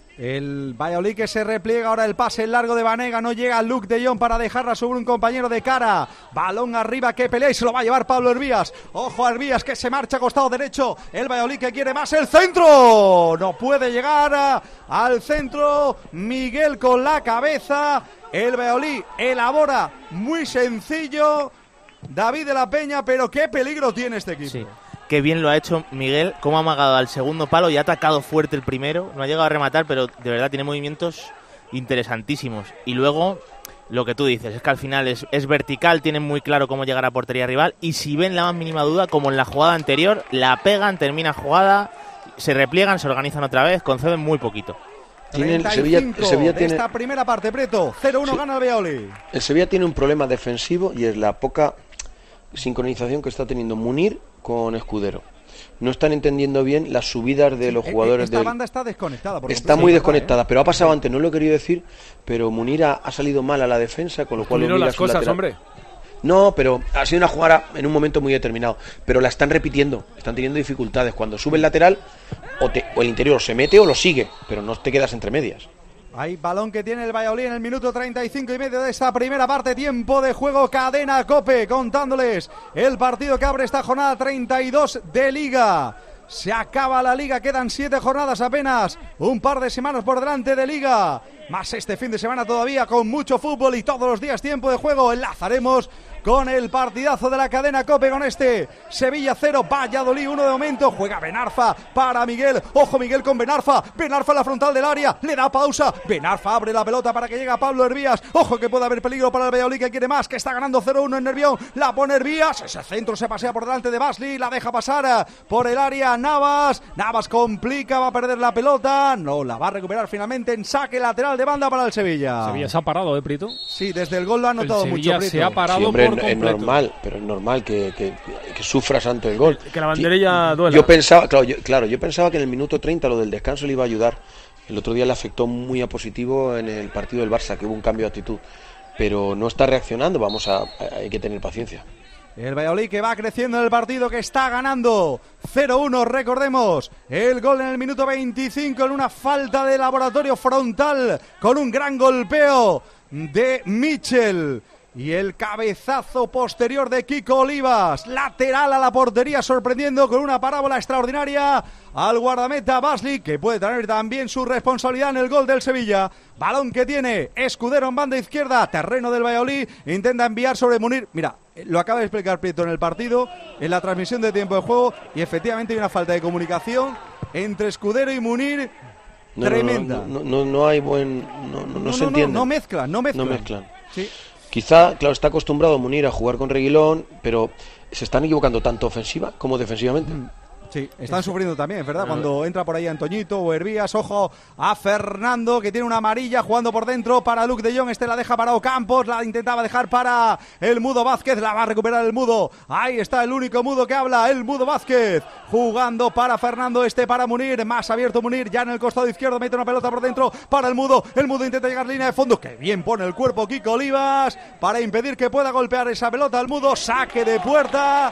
El Valladolid que se repliega, ahora el pase largo de Banega, no llega Luke de Jong para dejarla sobre un compañero de cara. Balón arriba que pelea y se lo va a llevar Pablo Hervías. Ojo a Hervías que se marcha a costado derecho. El Valladolid que quiere más, el centro. No puede llegar a, al centro. Miguel con la cabeza. El Valladolid elabora muy sencillo. David de la Peña, pero qué peligro tiene este equipo. Sí. Qué bien lo ha hecho Miguel, cómo ha amagado al segundo palo y ha atacado fuerte el primero. No ha llegado a rematar, pero de verdad tiene movimientos interesantísimos. Y luego, lo que tú dices, es que al final es, es vertical, tienen muy claro cómo llegar a portería rival. Y si ven la más mínima duda, como en la jugada anterior, la pegan, termina jugada, se repliegan, se organizan otra vez, conceden muy poquito. Tiene el Sevilla, el Sevilla de tiene, esta primera parte, Preto, cero uno sí, gana el Valladolid. El Sevilla tiene un problema defensivo y es la poca sincronización que está teniendo Munir con Escudero. No están entendiendo bien las subidas de los jugadores. Esta del... banda está desconectada. Por está muy desconectada, ¿eh? Pero ha pasado antes, no lo he querido decir, pero Munir ha, ha salido mal a la defensa, con lo cual obliga las cosas, lateral. Hombre. No, pero ha sido una jugada en un momento muy determinado, pero la están repitiendo, están teniendo dificultades. Cuando sube el lateral, o, te, o el interior se mete o lo sigue, pero no te quedas entre medias. Hay balón que tiene el Valladolid en el minuto treinta y cinco y medio de esta primera parte. Tiempo de juego, Cadena COPE, contándoles el partido que abre esta jornada treinta y dos de Liga. Se acaba la Liga, quedan siete jornadas apenas, un par de semanas por delante de Liga. Más este fin de semana todavía con mucho fútbol y todos los días tiempo de juego. Enlazaremos con el partidazo de la Cadena COPE con este Sevilla cero, Valladolid uno de momento. Juega Benarfa para Miguel. Ojo Miguel con Benarfa. Benarfa en la frontal del área. Le da pausa. Benarfa abre la pelota para que llegue a Pablo Hervías. Ojo que puede haber peligro para el Valladolid que quiere más, que está ganando cero uno en Nervión. La pone Hervías. Ese centro se pasea por delante de Basli. La deja pasar por el área Navas. Navas complica, va a perder la pelota. No, la va a recuperar finalmente en saque lateral de banda para el Sevilla. Sevilla se ha parado, ¿eh, Prieto? Sí, desde el gol lo ha notado el mucho, Prieto. Se ha parado sí, hombre, por es normal, pero es normal que, que, que sufras ante el gol. Que la banderilla duela. Yo pensaba, claro yo, claro, yo pensaba que en el minuto treinta lo del descanso le iba a ayudar. El otro día le afectó muy a positivo en el partido del Barça, que hubo un cambio de actitud. Pero no está reaccionando, vamos a, a hay que tener paciencia. El Valladolid que va creciendo en el partido, que está ganando cero uno, recordemos, el gol en el minuto veinticinco en una falta de laboratorio frontal con un gran golpeo de Mitchell. Y el cabezazo posterior de Kiko Olivas, lateral a la portería, sorprendiendo con una parábola extraordinaria al guardameta Basli, que puede tener también su responsabilidad en el gol del Sevilla. Balón que tiene Escudero en banda izquierda, terreno del Valladolid, intenta enviar sobre Munir. Mira, lo acaba de explicar Prieto en el partido, en la transmisión de tiempo de juego, y efectivamente hay una falta de comunicación entre Escudero y Munir no, tremenda. No, no, no, no hay buen... No, no, no, no se no, entiende. No, no mezclan, no mezclan. No mezclan. Sí. Quizá, claro, está acostumbrado Munir a jugar con Reguilón, pero se están equivocando tanto ofensiva como defensivamente. Mm. Sí, están sufriendo también, ¿verdad? Cuando entra por ahí Antoñito o Hervías, ojo a Fernando, que tiene una amarilla jugando por dentro para Luke de Jong, este la deja para Ocampos, la intentaba dejar para el Mudo Vázquez, la va a recuperar el Mudo, ahí está el único Mudo que habla, el Mudo Vázquez, jugando para Fernando, este para Munir, más abierto Munir, ya en el costado izquierdo, mete una pelota por dentro para el Mudo, el Mudo intenta llegar a línea de fondo, que bien pone el cuerpo Kiko Olivas, para impedir que pueda golpear esa pelota el Mudo, saque de puerta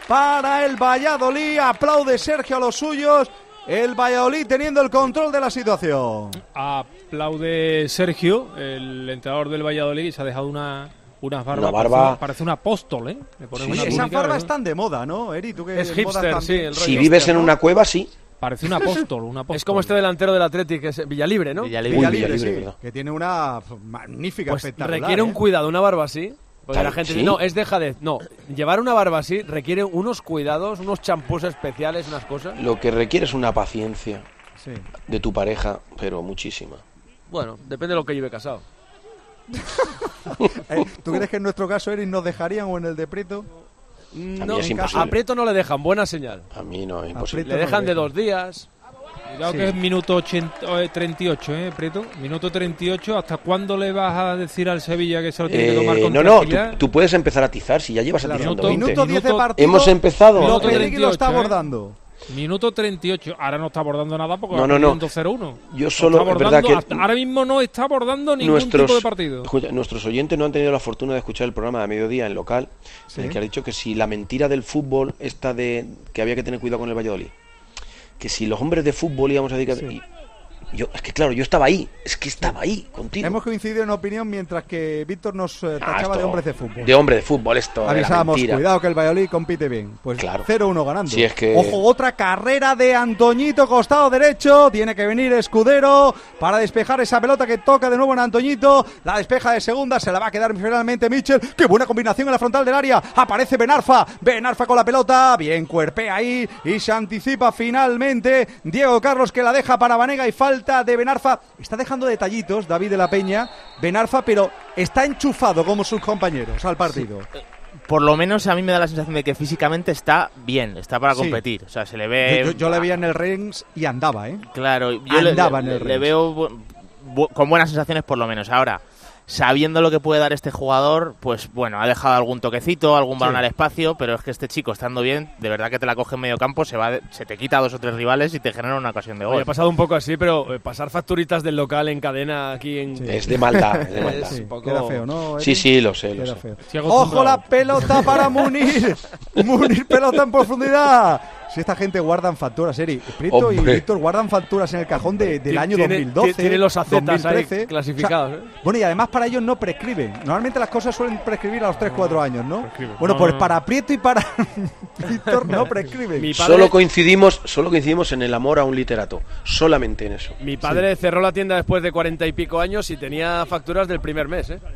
para el Valladolid. Aplaude Sergio a los suyos. El Valladolid teniendo el control de la situación. Aplaude Sergio, el entrenador del Valladolid, se ha dejado una... Unas barbas, una barba... parece, parece un apóstol, ¿eh? Sí, una esas barbas están de moda, ¿no, Eri? ¿Tú que es hipster, sí. El si vives hipster, en ¿no? una cueva, sí. Parece un apóstol, un apóstol. Es como este delantero del Athletic, que es Villalibre, ¿no? Villalibre, Uy, Villalibre, Villalibre sí, que tiene una magnífica, pues espectacular. Requiere ¿eh? un cuidado, una barba así. Porque claro, la gente ¿sí? dice, no, es dejadez. No, llevar una barba así requiere unos cuidados, unos champús especiales, unas cosas. Lo que requiere es una paciencia sí. de tu pareja, pero muchísima. Bueno, depende de lo que lleve casado. ¿Tú crees que en nuestro caso, Eric, nos dejarían o en el de Prieto? No, a Prieto no le dejan, buena señal. A mí no, es imposible. Le dejan no de dos días. Cuidado sí. que es minuto ochenta, treinta y ocho, ¿eh, Prieto? Minuto treinta y ocho. ¿Hasta cuándo le vas a decir al Sevilla que se lo tiene eh, que tomar con No, no, tú, tú puedes empezar a atizar si ya llevas claro, atizando. Minuto, minuto diez de partido. Hemos empezado. Minuto Eric lo está abordando. ¿eh? Minuto treinta y ocho. Ahora no está abordando nada porque no, no, no. cero uno. Yo solo, es verdad que hasta ahora mismo no está abordando ningún nuestros, tipo de partido. Escucha, nuestros oyentes no han tenido la fortuna de escuchar el programa de mediodía en local, ¿sí? En el que ha dicho que si la mentira del fútbol esta de que había que tener cuidado con el Valladolid, que si los hombres de fútbol íbamos a dedicar... Sí. Yo, es que claro, yo estaba ahí, es que estaba ahí contigo. Hemos coincidido en opinión mientras que Víctor nos eh, tachaba ah, esto, de hombres de fútbol. De hombre de fútbol, esto. Avisábamos, cuidado que el Valladolid compite bien. Pues claro. cero uno ganando. Si es que... Ojo, otra carrera de Antoñito, costado derecho. Tiene que venir Escudero para despejar esa pelota que toca de nuevo en Antoñito. La despeja de segunda, se la va a quedar finalmente Mitchell. ¡Qué buena combinación en la frontal del área! Aparece Benarfa, Benarfa con la pelota. Bien cuerpea ahí y se anticipa finalmente Diego Carlos, que la deja para Banega y falta de Benarfa. Está dejando detallitos David de la Peña, Benarfa, pero está enchufado como sus compañeros al partido. Sí. Por lo menos a mí me da la sensación de que físicamente está bien, está para competir. Sí. O sea, se le ve... Yo, yo, yo le veía en el Reims y andaba, ¿eh? Claro, yo andaba le, en el le, le veo bu bu con buenas sensaciones por lo menos. Ahora, sabiendo lo que puede dar este jugador, pues bueno, ha dejado algún toquecito, algún balón sí. al espacio, pero es que este chico, estando bien, de verdad que te la coge en medio campo, se va, de, se te quita a dos o tres rivales y te genera una ocasión de gol. Oye, ha pasado un poco así, pero eh, pasar facturitas del local en cadena aquí en... Sí. Es de maldad, es de maldad. Sí, poco... Queda feo, ¿no? Sí, sí, lo sé, lo sé. Feo. ¡Ojo la pelota para Munir! Munir, pelota en profundidad. Si esta gente guardan facturas, Eri, Prieto y Víctor guardan facturas en el cajón de, del año tiene, dos mil doce, tiene los acetas dos mil trece, ahí clasificados. O sea, ¿eh? Bueno, y además para ellos no prescriben. Normalmente las cosas suelen prescribir a los tres cuatro años, ¿no? Prescribe. Bueno, no, pues no. para Prieto y para Víctor no prescriben. Mi padre... Solo coincidimos, solo coincidimos en el amor a un literato. Solamente en eso. Mi padre sí. cerró la tienda después de cuarenta y pico años y tenía facturas del primer mes, ¿eh?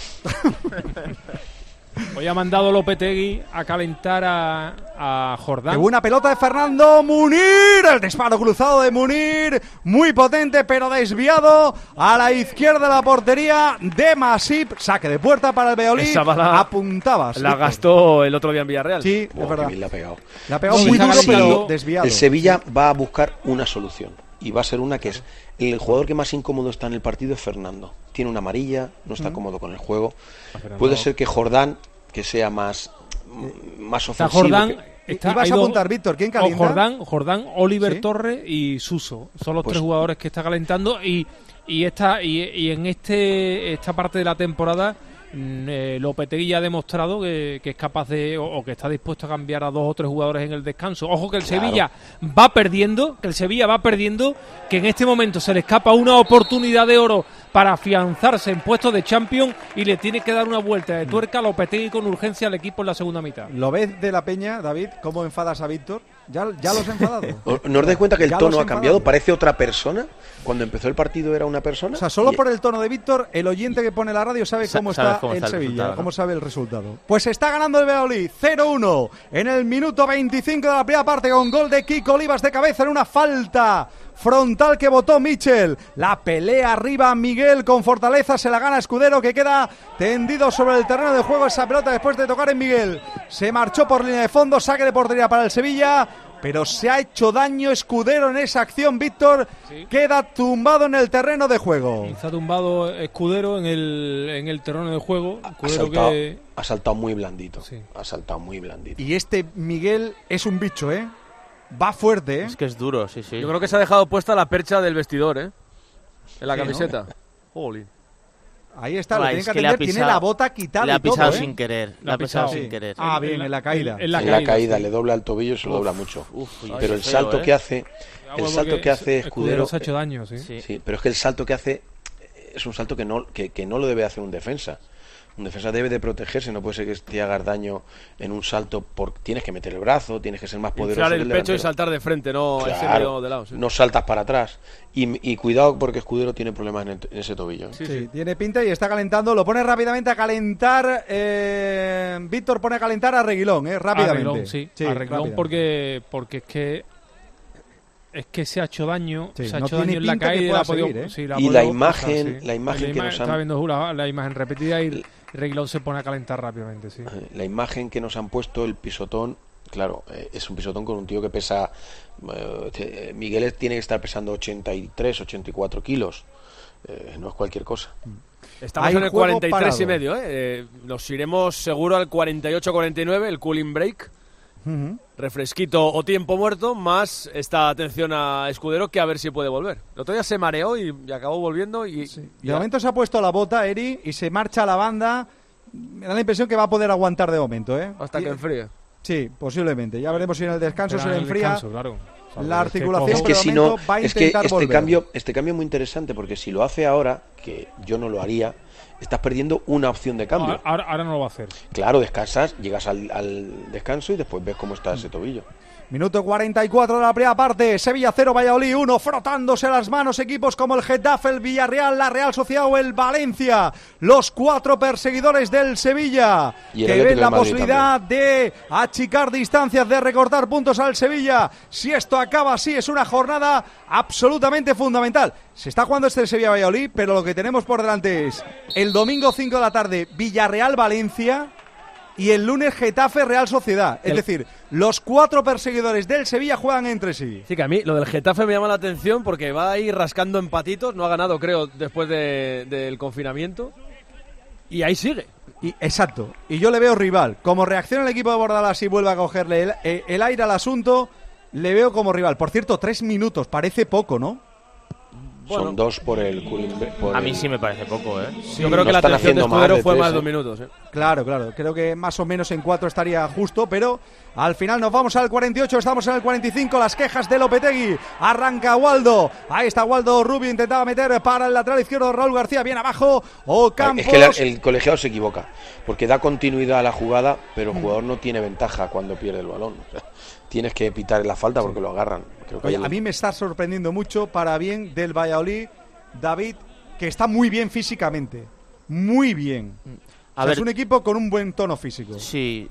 Hoy ha mandado Lopetegui a calentar a, a Jordán. ¡Qué buena pelota de Fernando Munir! El disparo cruzado de Munir, muy potente pero desviado a la izquierda de la portería de Masip. Saque de puerta para el Valladolid. Apuntabas. La gastó el otro día en Villarreal. Sí, oh, es verdad. La ha pegado. La ha pegado sí, muy duro sí, pero desviado. El Sevilla va a buscar una solución. Y va a ser una que es, el jugador que más incómodo está en el partido es Fernando. Tiene una amarilla, no está mm. cómodo con el juego. Puede ser que Jordán, que sea más, más ofensivo. Está Jordán, que... está, ¿Ibas a apuntar, Víctor? ¿Quién calienta? Jordán, Jordán, Oliver ¿Sí? Torres y Suso. Son los pues, tres jugadores que está calentando y, y, esta, y, y en este esta parte de la temporada eh, Lopetegui ya ha demostrado que, que es capaz de, o, o que está dispuesto a cambiar a dos o tres jugadores en el descanso. Ojo que el claro. Sevilla va perdiendo, que el Sevilla va perdiendo, que en este momento se le escapa una oportunidad de oro para afianzarse en puestos de Champions y le tiene que dar una vuelta de tuerca a Lopetegui con urgencia al equipo en la segunda mitad. ¿Lo ves de la Peña, David? ¿Cómo enfadas a Víctor? ¿Ya, ya los he enfadado? ¿No os dais cuenta que el tono ha cambiado? ¿Parece otra persona? Cuando empezó el partido era una persona. O sea, solo y... por el tono de Víctor, el oyente que pone la radio sabe cómo Sa está cómo el está Sevilla, el cómo sabe el resultado. Pues está ganando el Valladolid cero uno en el minuto veinticinco de la primera parte con gol de Kiko Olivas de cabeza en una falta frontal que votó Mitchell. La pelea arriba Miguel con fortaleza, se la gana Escudero, que queda tendido sobre el terreno de juego. Esa pelota después de tocar en Miguel se marchó por línea de fondo, saque de portería para el Sevilla, pero se ha hecho daño Escudero en esa acción. Víctor sí. queda tumbado en el terreno de juego. Está tumbado Escudero en el, en el terreno de juego. Ha saltado, que... ha saltado muy blandito. Sí. Ha saltado muy blandito. Y este Miguel es un bicho, ¿eh? Va fuerte, ¿eh? Es que es duro, sí, sí. Yo creo que se ha dejado puesta la percha del vestidor, ¿eh? En la sí, camiseta. ¿no? Jolín. Ahí está, No, lo es tienen que que le ha atender, tiene pisado- la bota quitada Le ha y todo, pisado ¿eh? sin querer. Le Le ha ha pisado pisado. sin querer. Ah, bien, en la caída. En, en la en caída, la caída sí. le dobla el tobillo y se lo dobla mucho. Uf, uy, pero qué el feo, salto ¿eh? que hace, Ah, el bueno, salto porque que hace Escudero, se ha hecho daño, sí. Sí. sí, pero es que el salto que hace es un salto que no que, que no lo debe hacer un defensa. Un defensa debe de protegerse, no puede ser que te hagas daño en un salto, porque tienes que meter el brazo, tienes que ser más poderoso. Inflar que el el pecho y delantero. saltar de frente, no ese Claro, medio de lado. Sí. no saltas para atrás. Y, y cuidado porque Escudero tiene problemas en, el- en ese tobillo. Sí, Sí, sí. tiene pinta y está calentando. Lo pone rápidamente a calentar. Eh, Víctor pone a calentar a Reguilón, eh, rápidamente. Arreglón, sí, arreglón rápidamente. porque, porque es que es que se ha hecho daño, Sí, se ha no hecho tiene daño en la pinta que caída y la pueda ha podido, seguir, ¿eh? sí, la ha Y la podido imagen- cruzar, sí. la imagen que nos han- estaba viendo la, la imagen repetida y Reguilón se pone a calentar rápidamente, sí. La imagen que nos han puesto, el pisotón, claro, eh, es un pisotón con un tío que pesa, eh, te- Miguel tiene que estar pesando ochenta y tres, ochenta y cuatro kilos, eh, no es cualquier cosa. Estamos Hay en el juego cuarenta y tres parado. y medio, ¿eh? Eh, Nos iremos seguro al cuarenta y ocho cuarenta y nueve, el cooling break. Ujú. Refresquito o tiempo muerto, más esta atención a Escudero, que a ver si puede volver. El otro día se mareó y, y acabó volviendo y... De ya. momento se ha puesto la bota, Eri, y se marcha a la banda. Me da la impresión que va a poder aguantar de momento, ¿eh? Hasta que enfríe. Sí, posiblemente. Ya veremos si en el descanso Pero se le en el enfría descanso, claro. O sea, la es que articulación, cojo- Es que pero de si no, momento va a es que intentar este volver. cambio, este cambio es muy interesante porque si lo hace ahora, que yo no lo haría, estás perdiendo una opción de cambio. Ahora, ahora no lo va a hacer. Claro, descansas, llegas al, al descanso y después ves cómo está ese tobillo. Minuto cuarenta y cuatro de la primera parte. Sevilla cero, Valladolid uno. Frotándose las manos equipos como el Getafe, el Villarreal, la Real Sociedad o el Valencia. Los cuatro perseguidores del Sevilla, Y el que Atlético ven de la Madrid posibilidad de achicar distancias, de recortar puntos al Sevilla. Si esto acaba así, es una jornada absolutamente fundamental. Se está jugando este Sevilla-Valladolid, pero lo que tenemos por delante es el domingo cinco de la tarde, Villarreal-Valencia. Y el lunes Getafe Real Sociedad. Es El- decir, los cuatro perseguidores del Sevilla juegan entre sí. Sí, que a mí lo del Getafe me llama la atención porque va ahí rascando empatitos. No ha ganado, creo, después de- del confinamiento. Y ahí sigue. Y, exacto. Y yo le veo rival. Como reacciona el equipo de Bordalás y vuelve a cogerle el, eh, el aire al asunto, le veo como rival. Por cierto, tres minutos. Parece poco, ¿no? Bueno. Son dos por el cooling break, por A mí el- sí me parece poco, ¿eh? Yo creo no que la están atención de haciendo más Escudero de fue tres, más de ¿eh? dos minutos. ¿eh? Claro, claro. Creo que más o menos en cuatro estaría justo, pero al final nos vamos al cuarenta y ocho, estamos en el cuarenta y cinco. Las quejas de Lopetegui. Arranca Waldo. Ahí está Waldo. Rubio intentaba meter para el lateral izquierdo. Raúl García bien abajo. Ocampos. Es que la- el colegiado se equivoca, porque da continuidad a la jugada, pero el jugador no tiene ventaja cuando pierde el balón. O sea, tienes que pitar la falta porque lo agarran. Creo que Oye, ahí a el- mí me está sorprendiendo mucho para bien del Valladolid, David, que está muy bien físicamente. Muy bien. A O sea, ver, es un equipo con un buen tono físico. sí.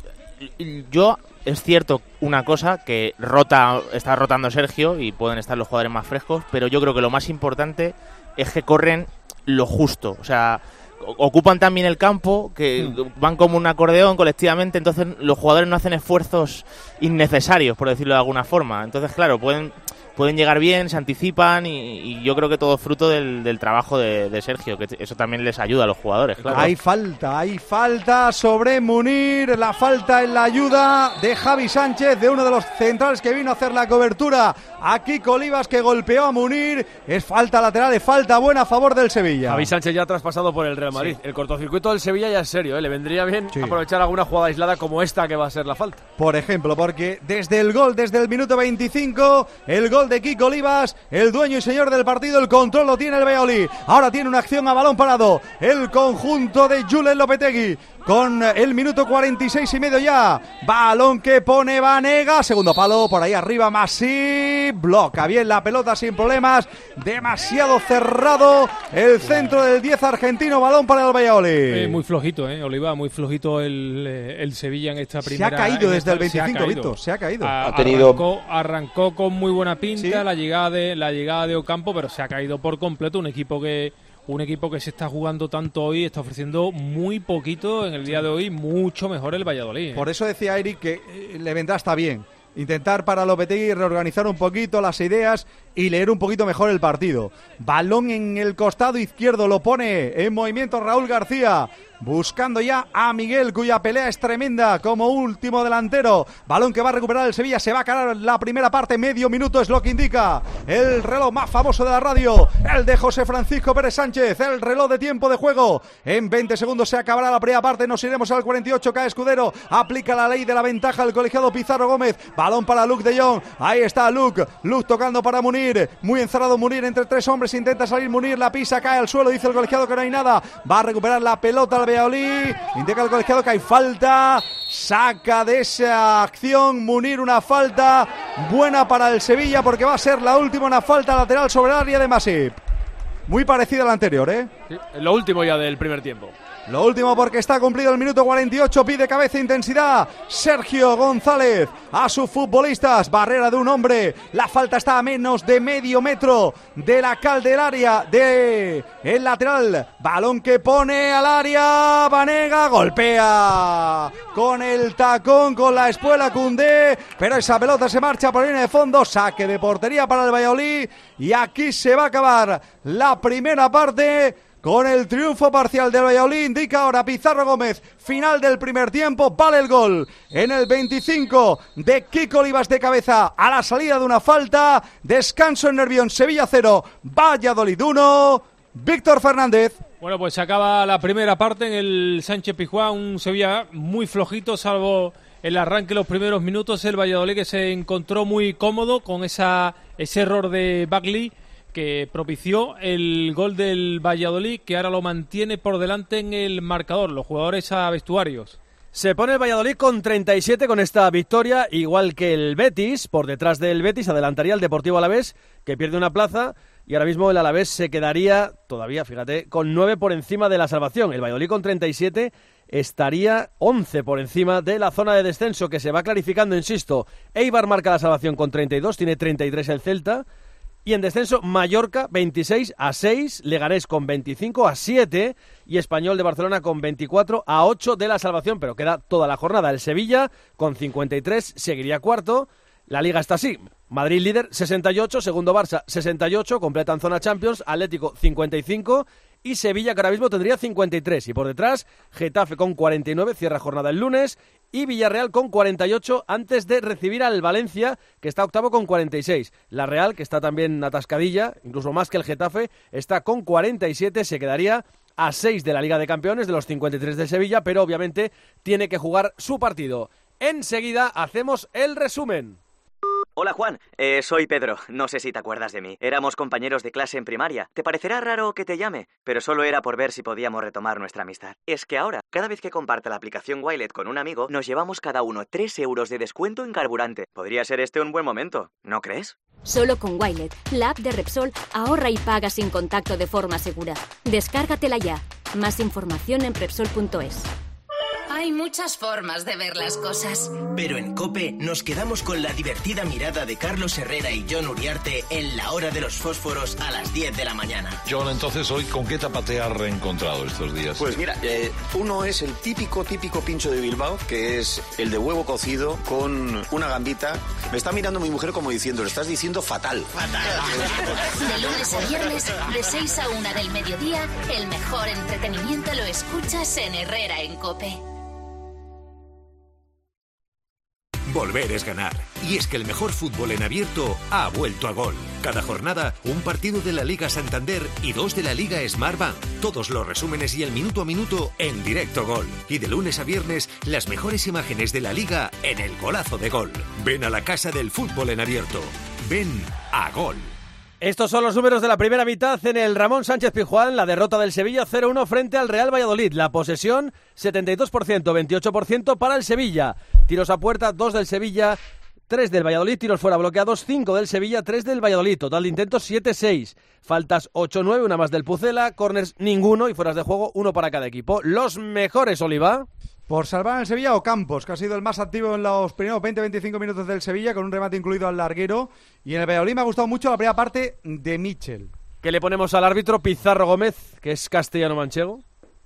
Yo, es cierto una cosa, que rota, está rotando Sergio y pueden estar los jugadores más frescos, pero yo creo que lo más importante es que corren lo justo. O sea, o- ocupan también el campo, que van como un acordeón colectivamente, entonces los jugadores no hacen esfuerzos innecesarios, por decirlo de alguna forma. Entonces, claro, pueden pueden llegar bien, se anticipan y, y yo creo que todo es fruto del, del trabajo de, de Sergio, que eso también les ayuda a los jugadores, claro. Hay falta, hay falta sobre Munir, la falta en la ayuda de Javi Sánchez, de uno de los centrales que vino a hacer la cobertura a Kiko Olivas, que golpeó a Munir. Es falta lateral, es falta buena a favor del Sevilla. Javi Sánchez ya ha traspasado por el Real Madrid. El cortocircuito del Sevilla ya es serio, ¿eh? Le vendría bien Sí. aprovechar alguna jugada aislada como esta que va a ser la falta. Por ejemplo, porque desde el gol, desde el minuto veinticinco, el gol de Kiko Olivas, el dueño y señor del partido, el control lo tiene el Valladolid. Ahora tiene una acción a balón parado, el conjunto de Julen Lopetegui, con el minuto cuarenta y seis y medio ya. Balón que pone Vanega, segundo palo, por ahí arriba Masí, bloca bien la pelota sin problemas, demasiado cerrado el centro del diez argentino, balón para el Valladolid. Eh, muy flojito, ¿eh? Oliva, muy flojito el, eh, el Sevilla en esta Se primera. ha caído en desde esta- el veinticinco, se ha caído. Víctor, se ha caído. A- Ha tenido- arrancó, arrancó con muy buena pinta Sí. la llegada de la llegada de Ocampo, pero se ha caído por completo. Un equipo que un equipo que se está jugando tanto hoy, está ofreciendo muy poquito en el día de hoy, mucho mejor el Valladolid. ¿eh? Por eso decía Eric que eh, le vendrá hasta bien intentar para Lopetegui reorganizar un poquito las ideas, y leer un poquito mejor el partido. Balón en el costado izquierdo, lo pone en movimiento Raúl García, buscando ya a Miguel, cuya pelea es tremenda como último delantero. Balón que va a recuperar el Sevilla, se va a acabar la primera parte, medio minuto es lo que indica el reloj más famoso de la radio, el de José Francisco Pérez Sánchez, el reloj de tiempo de juego. En veinte segundos se acabará la primera parte, nos iremos al cuarenta y ocho, cae Escudero, aplica la ley de la ventaja el colegiado Pizarro Gómez, balón para Luke de Jong, ahí está Luke, Luke tocando para Munir, muy encerrado Munir entre tres hombres, intenta salir Munir, la pisa, cae al suelo, dice el colegiado que no hay nada, va a recuperar la pelota al Valladolid, indica el colegiado que hay falta, saca de esa acción Munir una falta buena para el Sevilla porque va a ser la última, una falta lateral sobre el área de Masip. Muy parecida a la anterior, ¿eh? Sí, lo último ya del primer tiempo. Lo último porque está cumplido el minuto cuarenta y ocho, pide cabeza e intensidad Sergio González a sus futbolistas, barrera de un hombre, la falta está a menos de medio metro de la cal del área de el lateral, balón que pone al área, Banega golpea con el tacón, con la espuela Koundé, pero esa pelota se marcha por línea de fondo, saque de portería para el Valladolid y aquí se va a acabar la primera parte con el triunfo parcial del Valladolid. Indica ahora Pizarro Gómez, final del primer tiempo, vale el gol en el veinticinco de Kiko Olivas de cabeza a la salida de una falta, descanso en Nervión, Sevilla cero, Valladolid uno, Víctor Fernández. Bueno, pues se acaba la primera parte en el Sánchez Pizjuán, un Sevilla muy flojito, salvo el arranque, los primeros minutos, el Valladolid que se encontró muy cómodo con esa ese error de Bagley, que propició el gol del Valladolid, que ahora lo mantiene por delante en el marcador, los jugadores a vestuarios. Se pone el Valladolid con treinta y siete con esta victoria, igual que el Betis. Por detrás del Betis adelantaría el Deportivo Alavés, que pierde una plaza, y ahora mismo el Alavés se quedaría todavía, fíjate, con nueve por encima de la salvación. El Valladolid con treinta y siete estaría once por encima de la zona de descenso, que se va clarificando, insisto. Eibar marca la salvación con treinta y dos, tiene treinta y tres el Celta. Y en descenso, Mallorca, veintiséis a seis, Leganés con veinticinco a siete y Español de Barcelona con veinticuatro a ocho de la salvación, pero queda toda la jornada. El Sevilla con cincuenta y tres seguiría cuarto. La Liga está así. Madrid líder, sesenta y ocho, segundo Barça, sesenta y ocho, completan zona Champions, Atlético cincuenta y cinco y Sevilla, que ahora mismo tendría cincuenta y tres. Y por detrás, Getafe con cuarenta y nueve, cierra jornada el lunes, y Villarreal con cuarenta y ocho antes de recibir al Valencia, que está octavo con cuarenta y seis. La Real, que está también atascadilla, incluso más que el Getafe, está con cuarenta y siete, se quedaría a seis de la Liga de Campeones, de los cincuenta y tres de Sevilla, pero obviamente tiene que jugar su partido. Enseguida hacemos el resumen. Hola Juan, eh, soy Pedro, no sé si te acuerdas de mí. Éramos compañeros de clase en primaria. Te parecerá raro que te llame, pero solo era por ver si podíamos retomar nuestra amistad. Es que ahora, cada vez que comparte la aplicación Wilet con un amigo, nos llevamos cada uno tres euros de descuento en carburante. Podría ser este un buen momento, ¿no crees? Solo con Wilet, la app de Repsol, ahorra y paga sin contacto de forma segura. Descárgatela ya. Más información en Repsol punto es. Hay muchas formas de ver las cosas. Pero en COPE nos quedamos con la divertida mirada de Carlos Herrera y John Uriarte en La Hora de los Fósforos a las diez de la mañana. John, entonces, ¿hoy con qué tapa te has reencontrado estos días? Pues mira, eh, uno es el típico, típico pincho de Bilbao, que es el de huevo cocido con una gambita. Me está mirando mi mujer como diciendo, lo estás diciendo fatal. Fatal. De lunes a viernes, de seis a una del mediodía, el mejor entretenimiento lo escuchas en Herrera en COPE. Volver es ganar. Y es que el mejor fútbol en abierto ha vuelto a Gol. Cada jornada, un partido de la Liga Santander y dos de la Liga Smartbank. Todos los resúmenes y el minuto a minuto en directo Gol. Y de lunes a viernes, las mejores imágenes de la Liga en el Golazo de Gol. Ven a la casa del fútbol en abierto. Ven a Gol. Estos son los números de la primera mitad en el Ramón Sánchez Pizjuán. La derrota del Sevilla cero uno frente al Real Valladolid. La posesión setenta y dos por ciento, veintiocho por ciento para el Sevilla. Tiros a puerta, dos del Sevilla, tres del Valladolid. Tiros fuera bloqueados, cinco del Sevilla, tres del Valladolid. Total de intentos siete seis. Faltas ocho nueve, una más del Pucela. Corners ninguno y fueras de juego uno para cada equipo. Los mejores, Oliva. Por salvar el Sevilla, Ocampos, que ha sido el más activo en los primeros veinte a veinticinco minutos del Sevilla, con un remate incluido al larguero. Y en el Valladolid me ha gustado mucho la primera parte de Michel. ¿Qué le ponemos al árbitro Pizarro Gómez, que es castellano-manchego?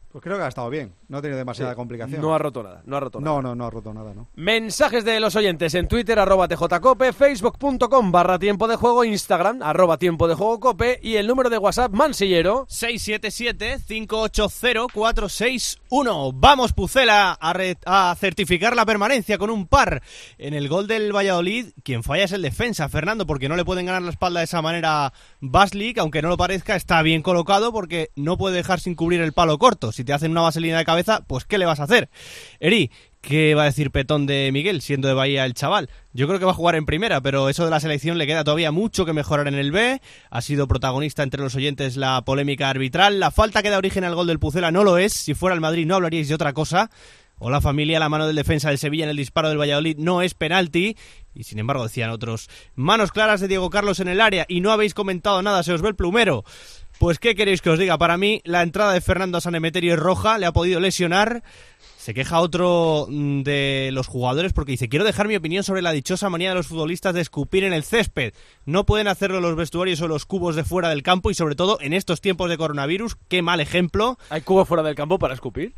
Pues creo que ha estado bien, no ha tenido demasiada Sí, complicación. No ha roto nada, no ha roto nada. No, no, no ha roto nada, ¿no? Mensajes de los oyentes en Twitter, arroba tjcope, facebook.com barra tiempo de juego, Instagram, arroba tiempo de juego cope y el número de WhatsApp mansillero seis siete siete, cinco ocho cero, cuatro seis uno. Vamos, Pucela, a, re- a certificar la permanencia con un par. En el gol del Valladolid, quien falla es el defensa, Fernando, porque no le pueden ganar la espalda de esa manera Baslik, aunque no lo parezca, está bien colocado porque no puede dejar sin cubrir el palo corto. Si te hacen una vaselina de cabeza, pues ¿qué le vas a hacer? Eri, ¿qué va a decir Petón de Miguel, siendo de Bahía el chaval? Yo creo que va a jugar en primera, pero eso de la selección le queda todavía mucho que mejorar en el B. Ha sido protagonista entre los oyentes la polémica arbitral. La falta que da origen al gol del Pucela no lo es. Si fuera el Madrid no hablaríais de otra cosa. Hola familia, la mano del defensa del Sevilla en el disparo del Valladolid no es penalti. Y sin embargo decían otros, manos claras de Diego Carlos en el área y no habéis comentado nada, se os ve el plumero. Pues ¿qué queréis que os diga? Para mí la entrada de Fernando a San Emeterio es roja, le ha podido lesionar. Se queja otro de los jugadores porque dice, quiero dejar mi opinión sobre la dichosa manía de los futbolistas de escupir en el césped. No pueden hacerlo los vestuarios o los cubos de fuera del campo y sobre todo en estos tiempos de coronavirus, qué mal ejemplo. ¿Hay cubos fuera del campo para escupir?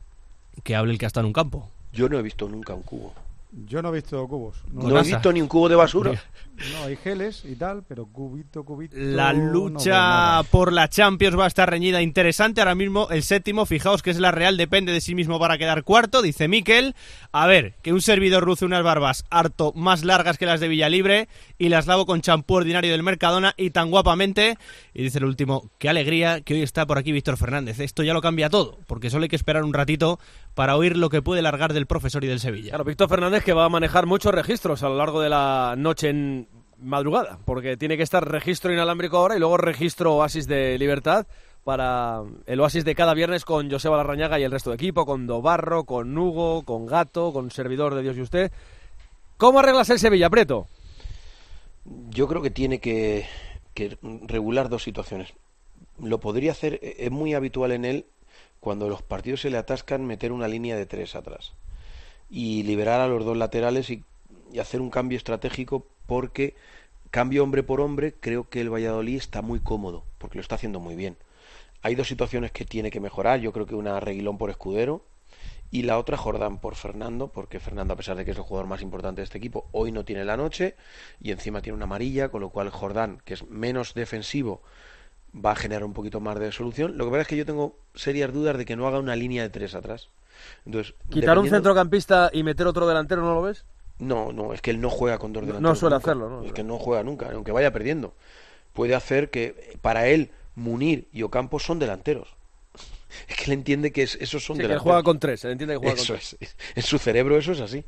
Que hable el que ha estado en un campo. Yo no he visto nunca un cubo. Yo no he visto cubos. No, no he visto ni un cubo de basura. No, hay geles y tal, pero cubito, cubito... La lucha no por la Champions va a estar reñida, interesante. Ahora mismo el séptimo, fijaos que es la Real, depende de sí mismo para quedar cuarto, dice Miquel. A ver, que un servidor ruce unas barbas harto más largas que las de Villalibre y las lavo con champú ordinario del Mercadona y tan guapamente. Y dice el último, qué alegría que hoy está por aquí Víctor Fernández. Esto ya lo cambia todo, porque solo hay que esperar un ratito para oír lo que puede largar del profesor y del Sevilla. Claro, Víctor Fernández que va a manejar muchos registros a lo largo de la noche en madrugada, porque tiene que estar registro inalámbrico ahora y luego registro Oasis de Libertad para el Oasis de cada viernes con Joseba Larrañaga y el resto de equipo, con Dobarro, con Hugo, con Gato, con Servidor de Dios y Usted. ¿Cómo arreglas el Sevilla, Prieto? Yo creo que tiene que, que regular dos situaciones. Lo podría hacer, es muy habitual en él, cuando los partidos se le atascan, meter una línea de tres atrás y liberar a los dos laterales y, y hacer un cambio estratégico, porque cambio hombre por hombre, creo que el Valladolid está muy cómodo, porque lo está haciendo muy bien. Hay dos situaciones que tiene que mejorar, yo creo que una Reguilón por Escudero y la otra Jordán por Fernando, porque Fernando, a pesar de que es el jugador más importante de este equipo, hoy no tiene la noche y encima tiene una amarilla, con lo cual Jordán, que es menos defensivo, va a generar un poquito más de solución. Lo que pasa es que yo tengo serias dudas de que no haga una línea de tres atrás. Entonces, ¿quitar dependiendo... un centrocampista y meter otro delantero no lo ves? No, no, es que él no juega con dos delanteros. No suele nunca. hacerlo, ¿no? Es que no juega nunca, aunque vaya perdiendo. Puede hacer que, para él, Munir y Ocampos son delanteros. Es que él entiende que es, esos son sí, delanteros. Que él juega con tres, él entiende que juega eso con tres. Es, en su cerebro eso es así.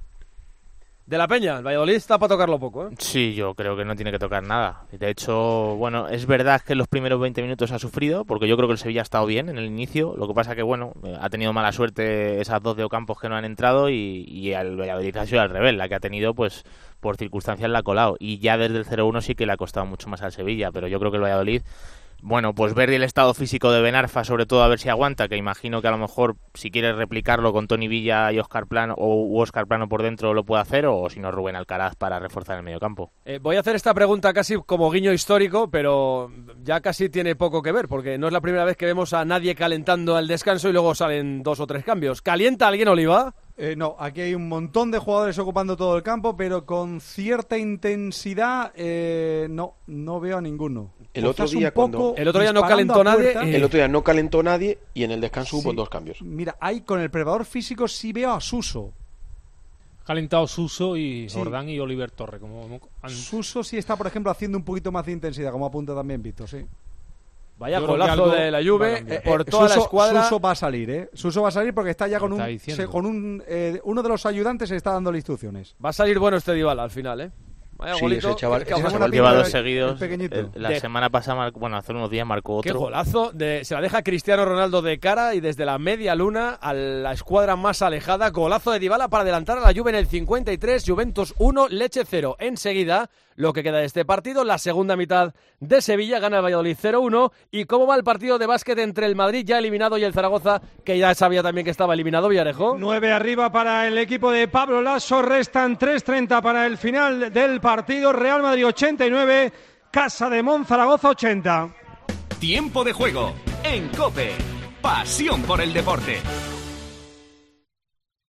De la Peña, el Valladolid está para tocarlo poco, ¿eh? Sí, yo creo que no tiene que tocar nada. De hecho, bueno, es verdad que en los primeros veinte minutos ha sufrido, porque yo creo que el Sevilla ha estado bien en el inicio. Lo que pasa que, bueno, ha tenido mala suerte esas dos de Ocampos que no han entrado y, y el Valladolid ha sido al revés. La que ha tenido, pues, por circunstancias la ha colado. Y ya desde el cero uno sí que le ha costado mucho más al Sevilla, pero yo creo que el Valladolid... Bueno, pues ver el estado físico de Benarfa, sobre todo a ver si aguanta, que imagino que a lo mejor si quiere replicarlo con Tony Villa y Óscar Plano, o Óscar Plano por dentro lo puede hacer, o si no Rubén Alcaraz para reforzar el mediocampo. Eh, voy a hacer esta pregunta casi como guiño histórico, pero ya casi tiene poco que ver, porque no es la primera vez que vemos a nadie calentando al descanso y luego salen dos o tres cambios. ¿Calienta alguien, Oliva? Eh, no, aquí hay un montón de jugadores ocupando todo el campo, pero con cierta intensidad eh, no, no veo a ninguno. El otro día cuando el otro día no calentó nadie, eh... el otro día no calentó nadie y en el descanso sí. hubo dos cambios. Mira, ahí con el preparador físico sí veo a Suso. Calentado Suso y sí. Jordán y Oliver Torre. Como... Suso sí está, por ejemplo, haciendo un poquito más de intensidad, como apunta también Víctor, sí. Vaya golazo de la Juve eh, por toda Suso, la escuadra. Suso va a salir, ¿eh? Suso va a salir porque está ya con un, se, con un eh, uno de los ayudantes se está dando las instrucciones. Va a salir bueno este Dybala al final, ¿eh? Vaya sí, golito, ese chaval, que ese chaval lleva dos seguidos. El el, la de... semana pasada, bueno, hace unos días marcó otro. Qué golazo. De, se la deja Cristiano Ronaldo de cara y desde la media luna a la escuadra más alejada. Golazo de Dybala para adelantar a la Juve en el cincuenta y tres. Juventus uno, Lecce cero. Enseguida, lo que queda de este partido, la segunda mitad de Sevilla, gana el Valladolid cero uno. ¿Y cómo va el partido de básquet entre el Madrid ya eliminado y el Zaragoza, que ya sabía también que estaba eliminado, Villarejo? nueve arriba para el equipo de Pablo Lasso, restan tres treinta para el final del partido. Real Madrid ochenta y nueve, Casa de Mon Zaragoza ochenta. Tiempo de juego en COPE. pasión por el deporte.